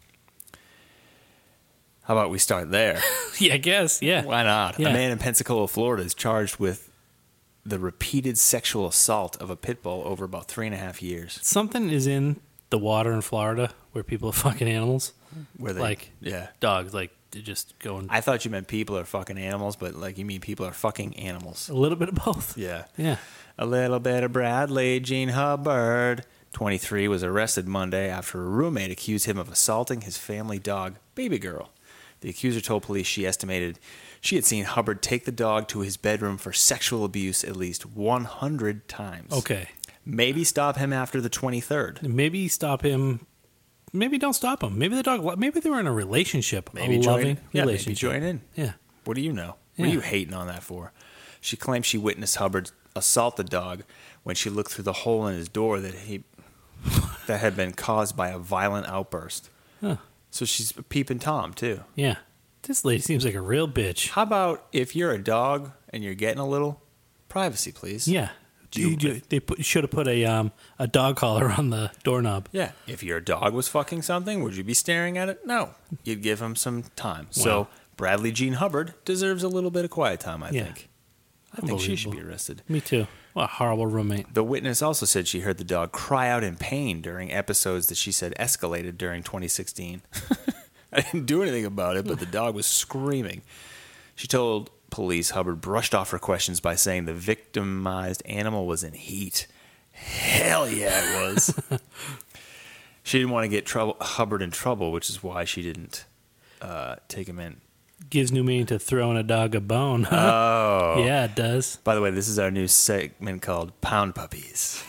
How about we start there? Yeah, I guess. Yeah. Why not? Yeah. A man in Pensacola, Florida is charged with the repeated sexual assault of a pit bull over about three and a half years. Something is in the water in Florida where people are fucking animals. Where they, Like yeah. dogs, like they just going I thought you meant people are fucking animals, but like you mean people are fucking animals. a little bit of both. Yeah. Yeah. A little bit of Bradley Gene Hubbard, twenty-three, was arrested Monday after a roommate accused him of assaulting his family dog, Baby Girl. The accuser told police she estimated she had seen Hubbard take the dog to his bedroom for sexual abuse at least one hundred times. Okay. Maybe stop him after the twenty-third. Maybe stop him. Maybe don't stop him. Maybe the dog. Maybe they were in a relationship. Maybe a join, loving yeah, maybe relationship. join in. Yeah. What do you know? Yeah. What are you hating on that for? She claims she witnessed Hubbard assault the dog when she looked through the hole in his door that he that had been caused by a violent outburst. Huh. So she's a peeping Tom too. Yeah. This lady seems like a real bitch. How about if you're a dog and you're getting a little privacy, please? Yeah. Do you- You- you- they put, should have put a um a dog collar on the doorknob. Yeah. If your dog was fucking something, would you be staring at it? No. You'd give him some time. So Wow. Bradley Gene Hubbard deserves a little bit of quiet time, I Yeah. think. I think she should be Unbelievable. arrested. Me too. What a horrible roommate. The witness also said she heard the dog cry out in pain during episodes that she said escalated during twenty sixteen. I didn't do anything about it, but the dog was screaming. She told police Hubbard brushed off her questions by saying the victimized animal was in heat. Hell yeah, it was. She didn't want to get trouble, Hubbard in trouble, which is why she didn't uh, take him in. Gives new meaning to throwing a dog a bone. Oh. Yeah, it does. By the way, this is our new segment called Pound Puppies.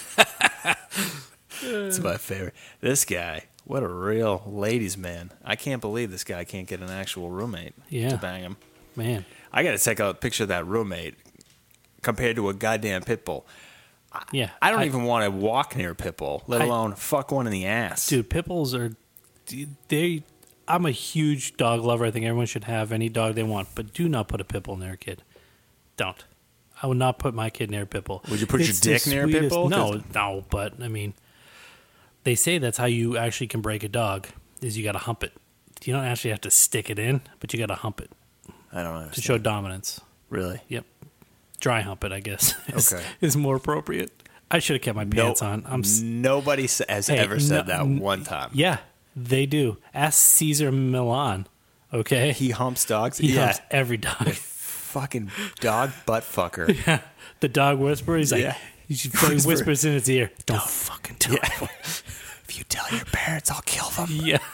It's my favorite. This guy, what a real ladies' man. I can't believe this guy can't get an actual roommate Yeah. to bang him. Man. I got to take a picture of that roommate compared to a goddamn pit bull. Yeah. I don't even want to walk near a pit bull, let I- alone fuck one in the ass. Dude, pit bulls are they I'm a huge dog lover. I think everyone should have any dog they want, but do not put a pit bull near a kid. Don't. I would not put my kid near a pit bull. Would you put your It's the dick near a pit sweetest- bull? No, no, but I mean they say that's how you actually can break a dog is you got to hump it. You don't actually have to stick it in, but you got to hump it I don't to understand. show dominance. Really? Yep. Dry hump it, I guess. is, Okay. is more appropriate. I should have kept my pants on. I'm s- Nobody s- has Hey, ever said no- that one time. Yeah, they do. Ask Caesar Milan. Okay, He humps dogs? He yeah. humps every dog. Fucking dog butt fucker. Yeah, the dog whisperer. He's like, Yeah. he fucking Whisper. whispers in its ear. Don't fucking tell Yeah. anyone. If you tell your parents, I'll kill them.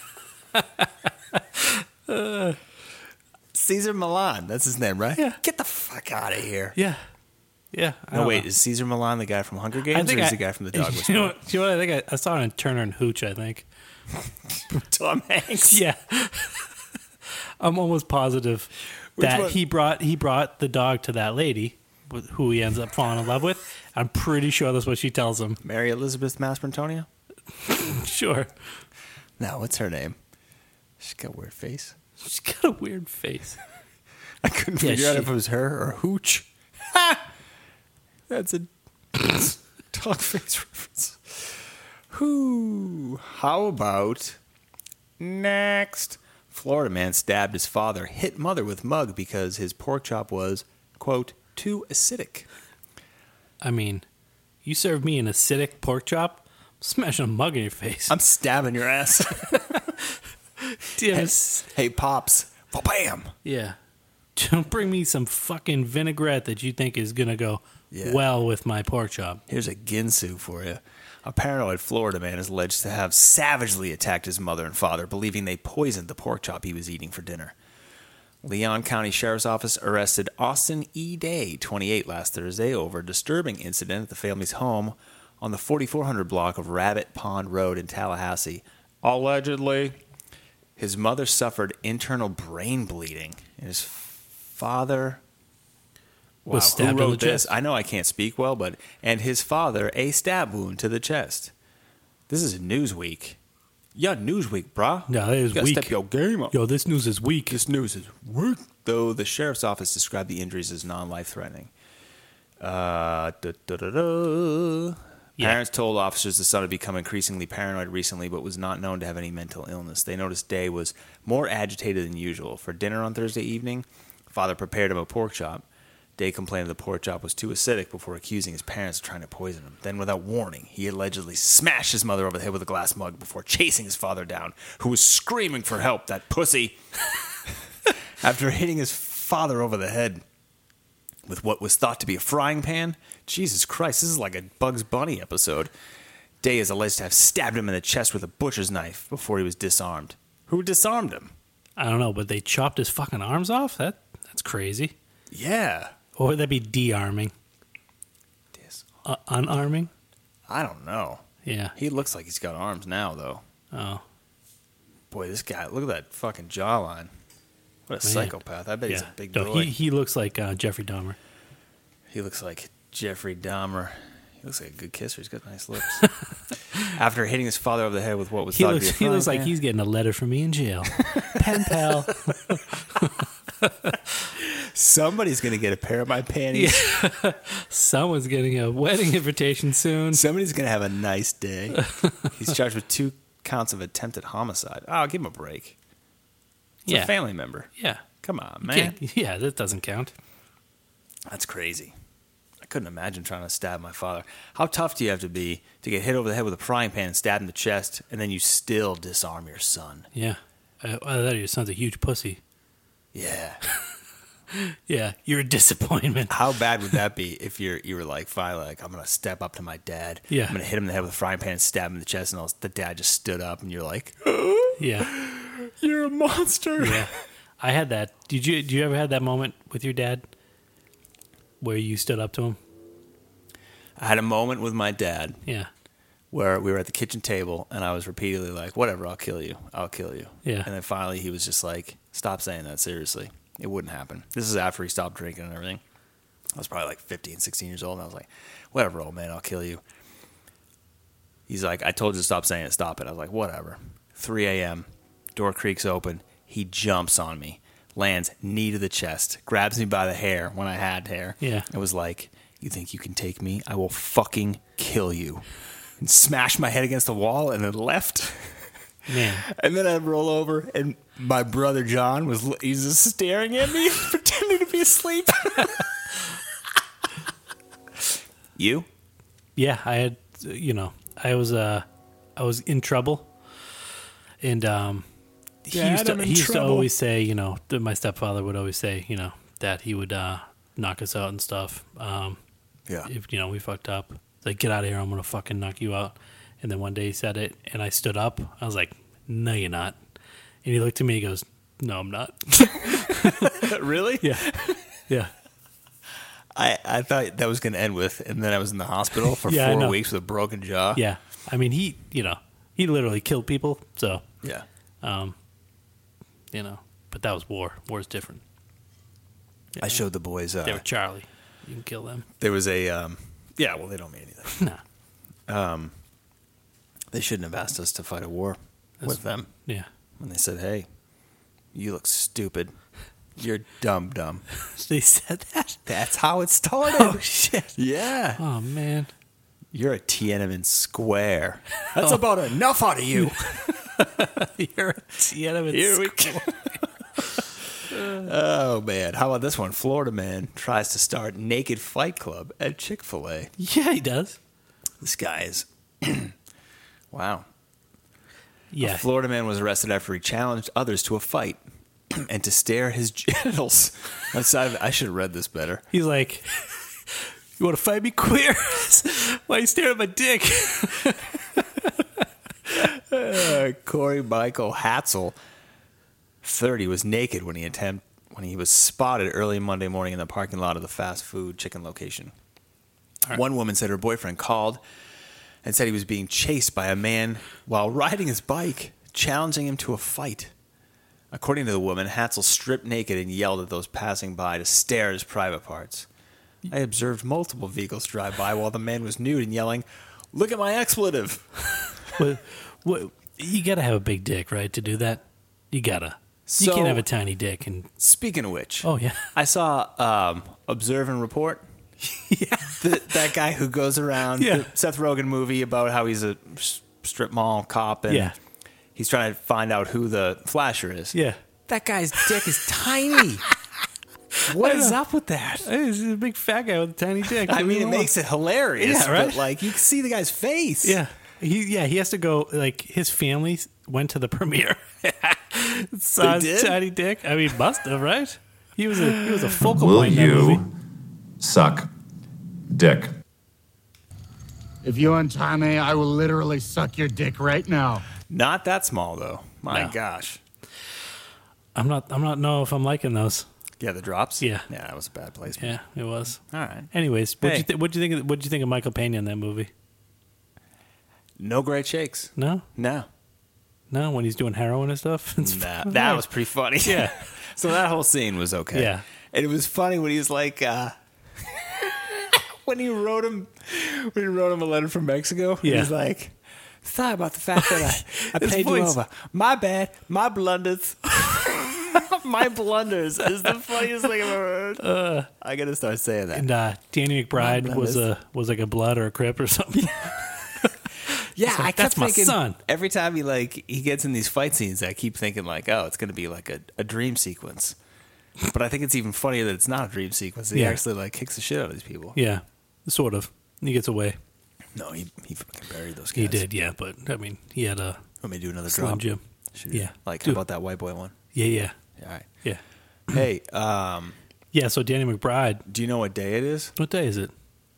Yeah, Caesar Milan, that's his name, right? Yeah. Get the fuck out of here. yeah, yeah. I No, don't wait, know. is Caesar Milan the guy from Hunger I Games, or think is I- the guy from the Dog You Whisperer? know, what, you know what I think? I, I saw it in Turner and Hooch. I think. Tom Hanks. Yeah, I'm almost positive Which that one? he brought he brought the dog to that lady, with- who he ends up falling in love with. I'm pretty sure that's what she tells him. Mary Elizabeth Masprantonia? Sure. No, what's her name? She's got a weird face. She's got a weird face. I couldn't Yeah, figure out she- if it was her or Hooch. Ha! That's a dog face reference. Whoo. How about next? Florida man stabbed his father, hit mother with mug because his pork chop was, quote, too acidic. I mean, you serve me an acidic pork chop, I'm smashing a mug in your face. I'm stabbing your ass. Damn, hey, hey, Pops. Bam. yeah. Don't bring me some fucking vinaigrette that you think is going to go Yeah. well with my pork chop. Here's a Ginsu for you. A paranoid Florida man is alleged to have savagely attacked his mother and father, believing they poisoned the pork chop he was eating for dinner. Leon County Sheriff's Office arrested Austin E. Day, twenty-eight, last Thursday over a disturbing incident at the family's home on the forty-four hundred block of Rabbit Pond Road in Tallahassee. Allegedly, his mother suffered internal brain bleeding, and his father... Wow, Was stabbed who in wrote the this? chest? I know I can't speak well, but... And his father, a stab wound to the chest. This is Newsweek. Yeah, Newsweek, brah. No, it is You gotta weak. step your game up. Yo, this news is weak. This news is weak. Though the sheriff's office described the injuries as non-life-threatening. Uh, da, da, da, da. Yeah. Parents told officers the son had become increasingly paranoid recently, but was not known to have any mental illness. They noticed Day was more agitated than usual. For dinner on Thursday evening, father prepared him a pork chop. Day complained the pork chop was too acidic before accusing his parents of trying to poison him. Then, without warning, he allegedly smashed his mother over the head with a glass mug before chasing his father down, who was screaming for help, that pussy. After hitting his father over the head with what was thought to be a frying pan, Jesus Christ, this is like a Bugs Bunny episode. Day is alleged to have stabbed him in the chest with a butcher's knife before he was disarmed. Who disarmed him? I don't know, but they chopped his fucking arms off? That That's crazy. Yeah. Or would that be de-arming? Dis- Uh, unarming? I don't know. Yeah. He looks like he's got arms now, though. Oh. Boy, this guy, look at that fucking jawline. What a Man. psychopath. I bet he's Yeah. a big No, boy. he, he looks like uh, Jeffrey Dahmer. He looks like Jeffrey Dahmer. He looks like a good kisser. He's got nice lips. After hitting his father over the head with what was He thought looks to be a he looks frying like pan. he's getting a letter from me in jail. Pen pal. Somebody's going to get a pair of my panties. Someone's getting a wedding invitation soon. Somebody's going to have a nice day. He's charged with two counts of attempted homicide. Oh, I'll give him a break. It's Yeah. a family member. Yeah. Come on, man. Yeah, yeah, that doesn't count. That's crazy. I couldn't imagine trying to stab my father. How tough do you have to be to get hit over the head with a frying pan and stabbed in the chest, and then you still disarm your son? Yeah. I, I thought your son's a huge pussy. Yeah. Yeah, you're a disappointment. How bad would that be if you're you were like, finally, like, I'm gonna step up to my dad. Yeah. I'm gonna hit him in the head with a frying pan and stab him in the chest, and all, the dad just stood up, and you're like, Yeah. you're a monster. Yeah. I had that. Did you did you ever have that moment with your dad where you stood up to him? I had a moment with my dad Yeah. where we were at the kitchen table, and I was repeatedly like, whatever, I'll kill you. I'll kill you. Yeah. And then finally he was just like, stop saying that, seriously. It wouldn't happen. This is after he stopped drinking and everything. I was probably like fifteen, sixteen years old, and I was like, whatever, old man, I'll kill you. He's like, I told you to stop saying it, stop it. I was like, whatever. three a.m., door creaks open. He jumps on me, lands knee to the chest, grabs me by the hair when I had hair. Yeah. It was like, you think you can take me? I will fucking kill you. And smashed my head against the wall and then left. Man. And then I'd roll over, and my brother John was he's just staring at me, pretending to be asleep. You? Yeah, I had you know, I was uh I was in trouble. And um he Dad, used to I'm in he used to trouble. always say, you know, that my stepfather would always say, you know, that he would uh knock us out and stuff. Um Yeah. if you know, we fucked up. It's like, get out of here, I'm gonna fucking knock you out. And then one day he said it and I stood up. I was like, no, you're not. And he looked at me, he goes, no, I'm not. Really? Yeah. Yeah. I, I thought that was going to end with, and then I was in the hospital for Yeah, I four know. weeks with a broken jaw. Yeah. I mean, he, you know, he literally killed people. So, Yeah. um, you know, but that was war. War's different. I showed the boys. Uh, They were Charlie. You can kill them. there was a, um, yeah, well, they don't mean anything. Nah. They shouldn't have asked us to fight a war with them. Yeah. When they said, hey, you look stupid. You're dumb, dumb. They said that? That's how it started. Oh, shit. Yeah. Oh, man. You're a Tiananmen Square. That's about enough out of you. You're a Tiananmen Here we Square. Oh, man. How about this one? Florida man tries to start naked fight club at Chick-fil-A. Yeah, he does. This guy is... wow. Yeah. A Florida man was arrested after he challenged others to a fight and to stare at his genitals outside of... I should have read this better. He's like, you want to fight me, queer? Why are you staring at my dick? Uh, Corey Michael Hatzel, thirty, was naked when he attempt when he was spotted early Monday morning in the parking lot of the fast food chicken location. Right. One woman said her boyfriend called and said he was being chased by a man while riding his bike, challenging him to a fight. According to the woman, Hatzel stripped naked and yelled at those passing by to stare at his private parts. I observed multiple vehicles drive by while the man was nude and yelling, "Look at my expletive." what, what, you got to have a big dick, right, to do that? You got to. So, you can't have a tiny dick. And speaking of which, oh, yeah. I saw um, Observe and Report. Yeah. The, that guy who goes around, Yeah. the Seth Rogen movie about how he's a strip mall cop and Yeah. he's trying to find out who the flasher is. Yeah. That guy's dick is tiny. What is up with that? Hey, he's a big fat guy with a tiny dick. I mean, it makes it hilarious. Yeah, right? But, like, you can see the guy's face. Yeah. He yeah, he has to go, like, his family went to the premiere. Saw his did? tiny dick. I mean, must have, right? He was a he was a focal Will point in that movie. you suck dick? If you untie me, I will literally suck your dick right now. Not that small, though. My No. gosh. I'm not I'm not know if I'm liking those. Yeah, the drops? Yeah. Yeah, that was a bad placement. Yeah, it was. All right. Anyways, what'd Hey. you th- what'd you think of, what'd you think of Michael Pena in that movie? No great shakes. No? No. No, when he's doing heroin and stuff? It's Nah, that was pretty funny. Yeah. So that whole scene was okay. Yeah. And it was funny when he's like, uh, when he wrote him, when he wrote him a letter from Mexico. Yeah. He's like, sorry about the fact that I, I His paid you voice. over. My bad. My blunders. My blunders is the funniest thing I've ever heard. Uh, I gotta start saying that. And uh, Danny McBride My was goodness. a was like a blood or a crip or something. Yeah, like, I kept "That's my thinking son." every time he like he gets in these fight scenes, I keep thinking like, oh, it's gonna be like a, a dream sequence. But I think it's even funnier that it's not a dream sequence. He Yeah. actually like kicks the shit out of these people. Yeah, sort of. He gets away. No, he he fucking buried those guys. He did, yeah. But I mean, he had a Want me to do another Slim drop? Jim. Should we- Yeah. Like Do- how about that white boy one? Yeah, yeah, All right. yeah, Hey, um, yeah. So Danny McBride. do you know what day it is? What day is it?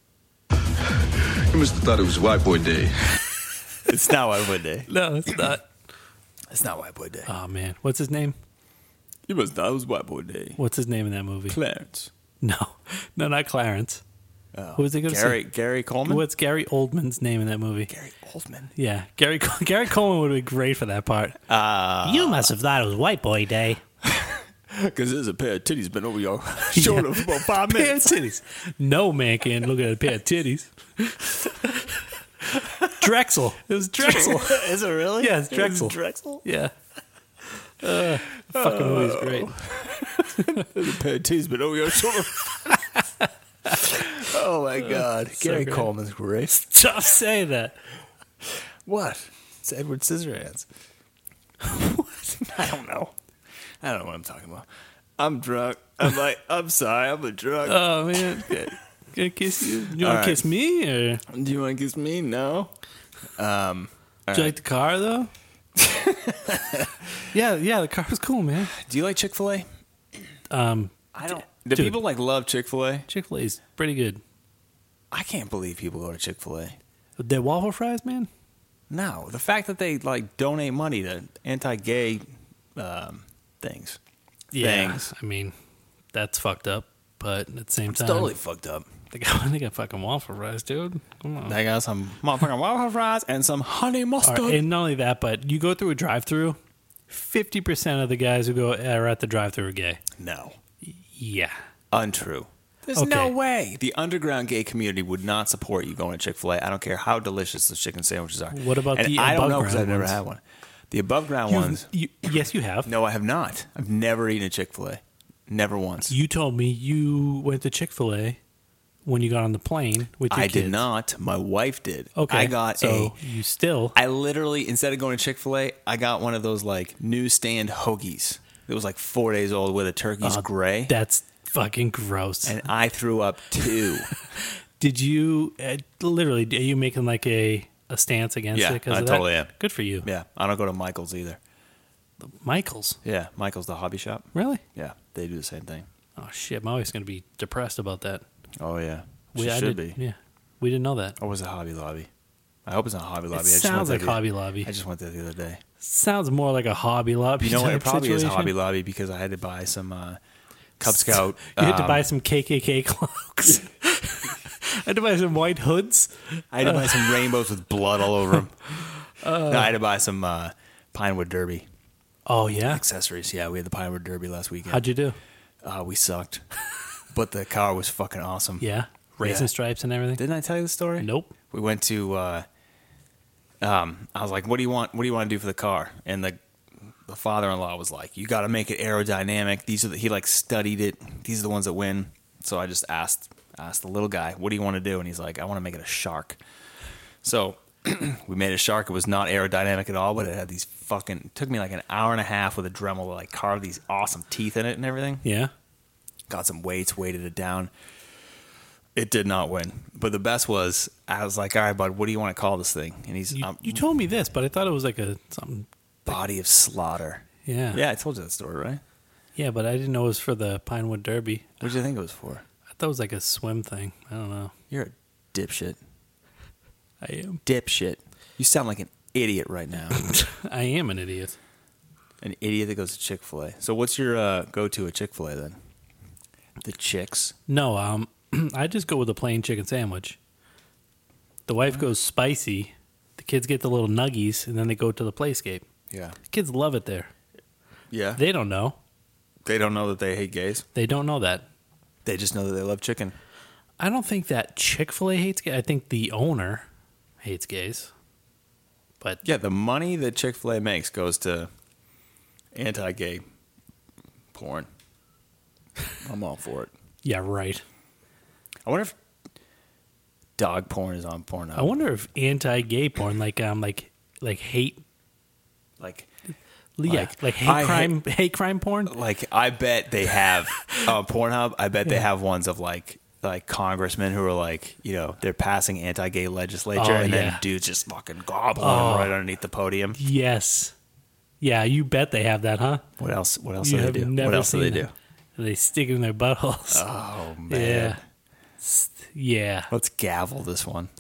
You must have thought it was White Boy Day. It's not White Boy Day. No, it's not. It's not White Boy Day. Oh man, what's his name? You must have thought it was White Boy Day. What's his name in that movie? Clarence. No, no, not Clarence. Oh. Who was he gonna Gary say? Gary Coleman. What's Gary Oldman's name in that movie? Gary Oldman? Yeah, Gary Gary Coleman would be great for that part. Uh, you must have thought it was White Boy Day. Because there's a pair of titties been over your shoulder for about five Pair of minutes. titties. No man can look at a pair of titties. Drexel. It was Drexel. Is it really? Yeah, it's Drexel. It's Drexel. Yeah. Uh, fucking movie's great. There's a pair of titties been over your shoulder. Oh my God, so Gary great. Coleman's great. Stop saying that. What? It's Edward Scissorhands. What? I don't know. I don't know what I'm talking about. I'm drunk. I'm like, I'm sorry, I'm a drunk. Oh man, can I kiss you? You All want right. to kiss me, or Do you want to kiss me? No. Um, do you like the car though? yeah, yeah, the car was cool, man. do you like Chick-fil-A? Um, I don't. Do Dude. people like love Chick-fil-A? Chick Fil A's pretty good. I can't believe people go to Chick-fil-A. Their waffle fries, man. No, the fact that they like donate money to anti-gay um, things. Yeah, Things. I mean, that's fucked up. But at the same It's time, totally fucked up. they got they got fucking waffle fries, dude. Come on. They got some motherfucking waffle fries and some honey All mustard. right, and not only that, but you go through a drive-through. Fifty percent of the guys who go are at the drive-through are gay. No. Yeah. Untrue. There's no Okay. way. The underground gay community would not support you going to Chick-fil-A. I don't care how delicious the chicken sandwiches are. What about and the I don't know because above-ground I've never ones? had one. The above ground You've- ones. You, yes, you have. No, I have not. I've never eaten a Chick-fil-A. Never once. You told me you went to Chick-fil-A when you got on the plane with your I kids. did not. My wife did. Okay. I got so a. you still. I literally, instead of going to Chick-fil-A, I got one of those like newsstand hoagies. It was like four days old where the turkey's Oh, gray. That's fucking gross. And I threw up two. Did you uh, literally? Are you making like a, a stance against Yeah, it? 'cause I of totally that? am. Good for you. Yeah, I don't go to Michael's either. Michael's. Yeah, Michael's the hobby shop. Really? Yeah, they do the same thing. Oh shit! My wife's gonna be depressed about that. Oh yeah, she We, I should did- be. Yeah, we didn't know that. Or was it Hobby Lobby? I hope it's not Hobby Lobby. It I just went sounds there like the- Hobby Lobby. I just went there the other day. Sounds more like a Hobby Lobby. You know what? It type probably situation. is Hobby Lobby because I had to buy some uh, Cub Scout. You had to um, buy some K K K cloaks. I had to buy some white hoods. I had to buy some rainbows with blood all over them. no, I had to buy some uh, Pinewood Derby Oh yeah. accessories. Yeah, we had the Pinewood Derby last weekend. How'd you do? Uh, we sucked, but the car was fucking awesome. Yeah. Racing Yeah. stripes and everything. Didn't I tell you the story? Nope. We went to. Uh, um, I was like, "What do you want? What do you want to do for the car?" And the the father-in-law was like, "You got to make it aerodynamic. These are the, he like studied it. These are the ones that win." So I just asked asked the little guy, "What do you want to do?" And he's like, "I want to make it a shark." So we made a shark. It was not aerodynamic at all, but it had these fucking. It took me like an hour and a half with a Dremel to like carve these awesome teeth in it and everything. Yeah. Got some weights, weighted it down. It did not win. But the best was, I was like, all right, bud, what do you want to call this thing? And he's, You, um, you told me this, but I thought it was like a something. Body of Slaughter. Yeah. Yeah, I told you that story, right? Yeah, but I didn't know it was for the Pinewood Derby. What did you think it was for? I thought it was like a swim thing. I don't know. You're a dipshit. I am. Dipshit. You sound like an idiot right now. I am an idiot. An idiot that goes to Chick-fil-A. So what's your uh, go-to at Chick-fil-A then? The chicks? No, um, I just go with a plain chicken sandwich. The wife goes spicy. The kids get the little nuggies, and then they go to the playscape. Yeah. Kids love it there. Yeah. They don't know. They don't know that they hate gays. They don't know that. They just know that they love chicken. I don't think that Chick-fil-A hates gays. I think the owner hates gays. But Yeah, the money that Chick-fil-A makes goes to anti-gay porn. I'm all for it. yeah, right. I wonder if dog porn is on Pornhub. I wonder if anti-gay porn, like um, like like hate, Like, yeah, Like, like hate I crime, hate crime porn. like I bet they have on Pornhub. I bet they have ones of like like congressmen who are like, you know, they're passing anti-gay legislature, Oh, and then yeah. dudes just fucking gobbling Oh. them right underneath the podium. Yes, yeah, you bet they have that, huh? What else? What else You do have they do? never What else do seen they do? that. They stick it in their buttholes. Oh man, yeah, S- yeah. let's gavel this one.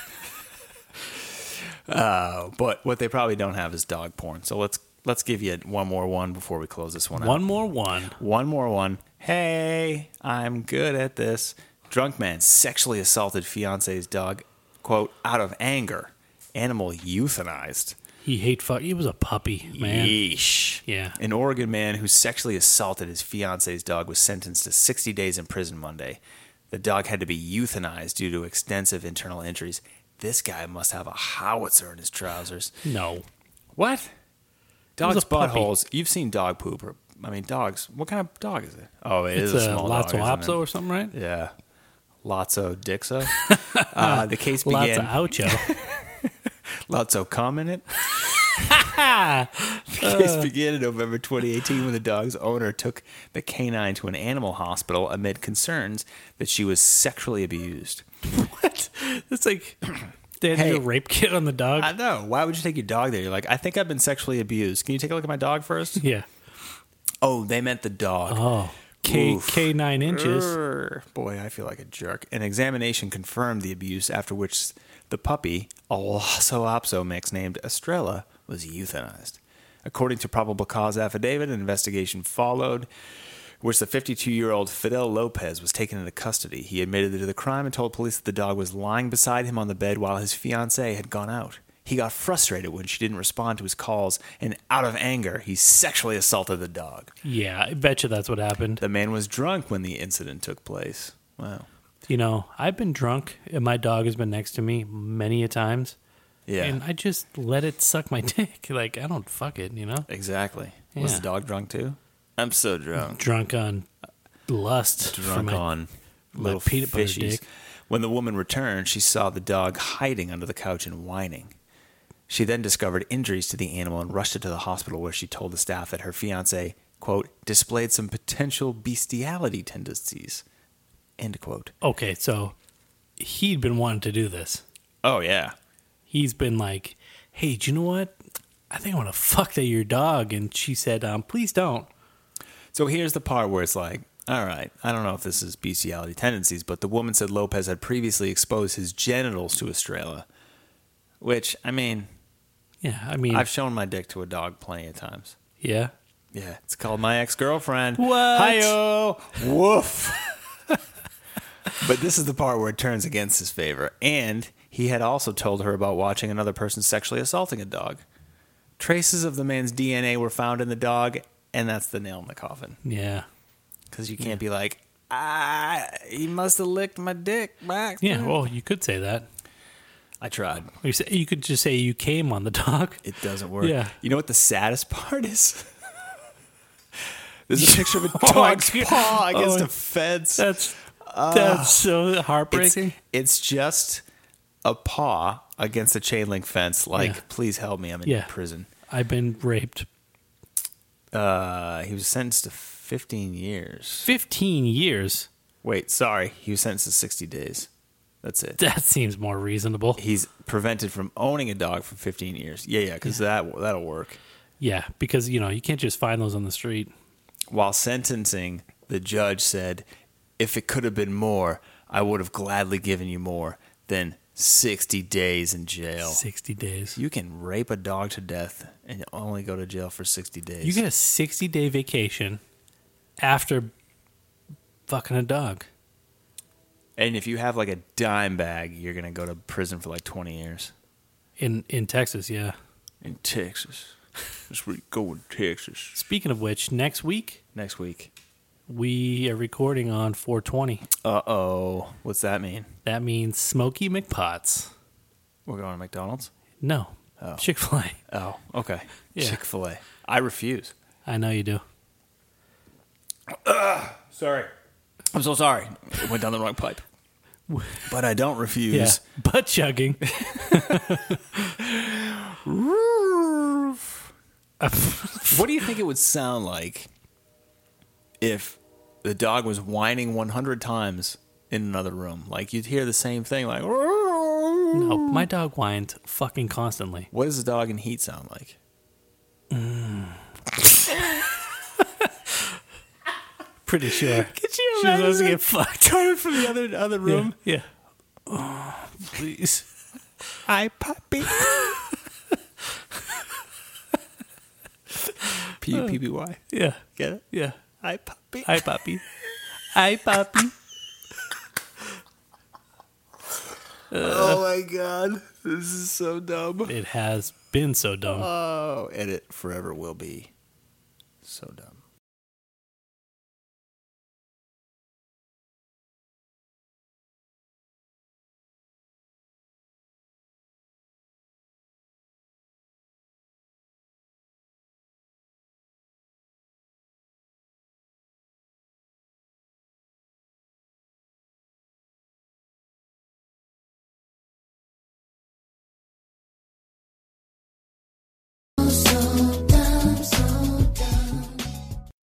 uh, but what they probably don't have is dog porn. So let's let's give you one more one before we close this one out. One more one. One more one. Hey, I'm good at this. Drunk man sexually assaulted fiance's dog, quote, out of anger. Animal euthanized. He hate fuck. He was a puppy, man. Yeesh. Yeah. An Oregon man who sexually assaulted his fiance's dog was sentenced to sixty days in prison Monday. The dog had to be euthanized due to extensive internal injuries. This guy must have a howitzer in his trousers. No. What? was Dogs' a puppy. buttholes. You've seen dog poop. Or, I mean, dogs. What kind of dog is it? Oh, it It's is a a small Lotso dog. isn't Opso it? or something, right? Yeah. Lotso Dixo. uh, the case Lots began. of oucho. Lotso cum in it. The case began in November twenty eighteen when the dog's owner took the canine to an animal hospital amid concerns that she was sexually abused. What? It's like they had Hey. a rape kit on the dog. I know. Why would you take your dog there? You're like, I think I've been sexually abused. Can you take a look at my dog first? yeah. Oh, they meant the dog. Oh. K Oof. K nine inches. Urgh. Boy, I feel like a jerk. An examination confirmed the abuse, after which the puppy, a Lhasa Apso mix named Estrella, was euthanized. According to probable cause affidavit, an investigation followed, which the fifty-two-year-old Fidel Lopez was taken into custody. He admitted to the crime and told police that the dog was lying beside him on the bed while his fiancée had gone out. He got frustrated when she didn't respond to his calls, and out of anger, he sexually assaulted the dog. Yeah, I bet you that's what happened. The man was drunk when the incident took place. Wow. You know, I've been drunk and my dog has been next to me many a times. Yeah, And I just let it suck my dick. Like, I don't fuck it, you know? exactly. Was Yeah. the dog drunk too? I'm so drunk. Drunk on lust. Drunk from my, on my little peanut butter fishies. dick. When the woman returned, she saw the dog hiding under the couch and whining. She then discovered injuries to the animal and rushed it to the hospital, where she told the staff that her fiancé, quote, displayed some potential bestiality tendencies, end quote. Okay, so he'd been wanting to do this. Oh, yeah. He's been like, hey, do you know what? I think I want to fuck that your dog. And she said, um, please don't. So here's the part where it's like, all right, I don't know if this is bestiality tendencies, but the woman said Lopez had previously exposed his genitals to Estrella, which, I mean, Yeah, I mean, I've shown my dick to a dog plenty of times. yeah. Yeah, it's called my ex-girlfriend. What? Hi-yo! Woof! But this is the part where it turns against his favor. And he had also told her about watching another person sexually assaulting a dog. Traces of the man's D N A were found in the dog, and that's the nail in the coffin. Yeah. Because you can't be like, ah, he must have licked my dick back. Yeah, well, you could say that. I tried. You, say, you could just say you came on the dog. It doesn't work. Yeah. You know what the saddest part is? There's a picture of a Oh my dog's God. paw against Oh, a fence. That's that's so It's, heartbreaking. it's just a paw against a chain link fence. Like, Yeah. please help me. I'm in Yeah. prison. I've been raped. Uh, he was sentenced to fifteen years. fifteen years? Wait, sorry. He was sentenced to sixty days. That's it. That seems more reasonable. He's prevented from owning a dog for fifteen years. Yeah, yeah, because that, that'll work. Yeah, because, you know, you can't just find those on the street. While sentencing, the judge said, if it could have been more, I would have gladly given you more than sixty days in jail. sixty days. You can rape a dog to death and only go to jail for sixty days. You get a sixty-day vacation after fucking a dog. And if you have like a dime bag, you're going to go to prison for like twenty years. In in Texas, yeah. In Texas. That's where you go in Texas. Speaking of which, next week, Next week. we are recording on four twenty. Uh-oh. What's that mean? That means Smokey McPots. We're going to McDonald's? No, Oh. Chick-fil-A. Oh, okay. Yeah. Chick-fil-A. I refuse. I know you do. Sorry. I'm so sorry. It went down the wrong pipe. But I don't refuse. Yeah, butt chugging. What do you think it would sound like if the dog was whining one hundred times in another room? Like, you'd hear the same thing, like, No, my dog whines fucking constantly. what does a dog in heat sound like? Pretty sure. Could She you was imagine supposed to that? get fucked. Coming from the other other room? Yeah. yeah. Oh, please. Hi, puppy. P U P P Y. Yeah. Get it? Yeah. Hi, puppy. Hi, puppy. Hi, puppy. Oh, my God. This is so dumb. It has been so dumb. Oh, and it forever will be so dumb.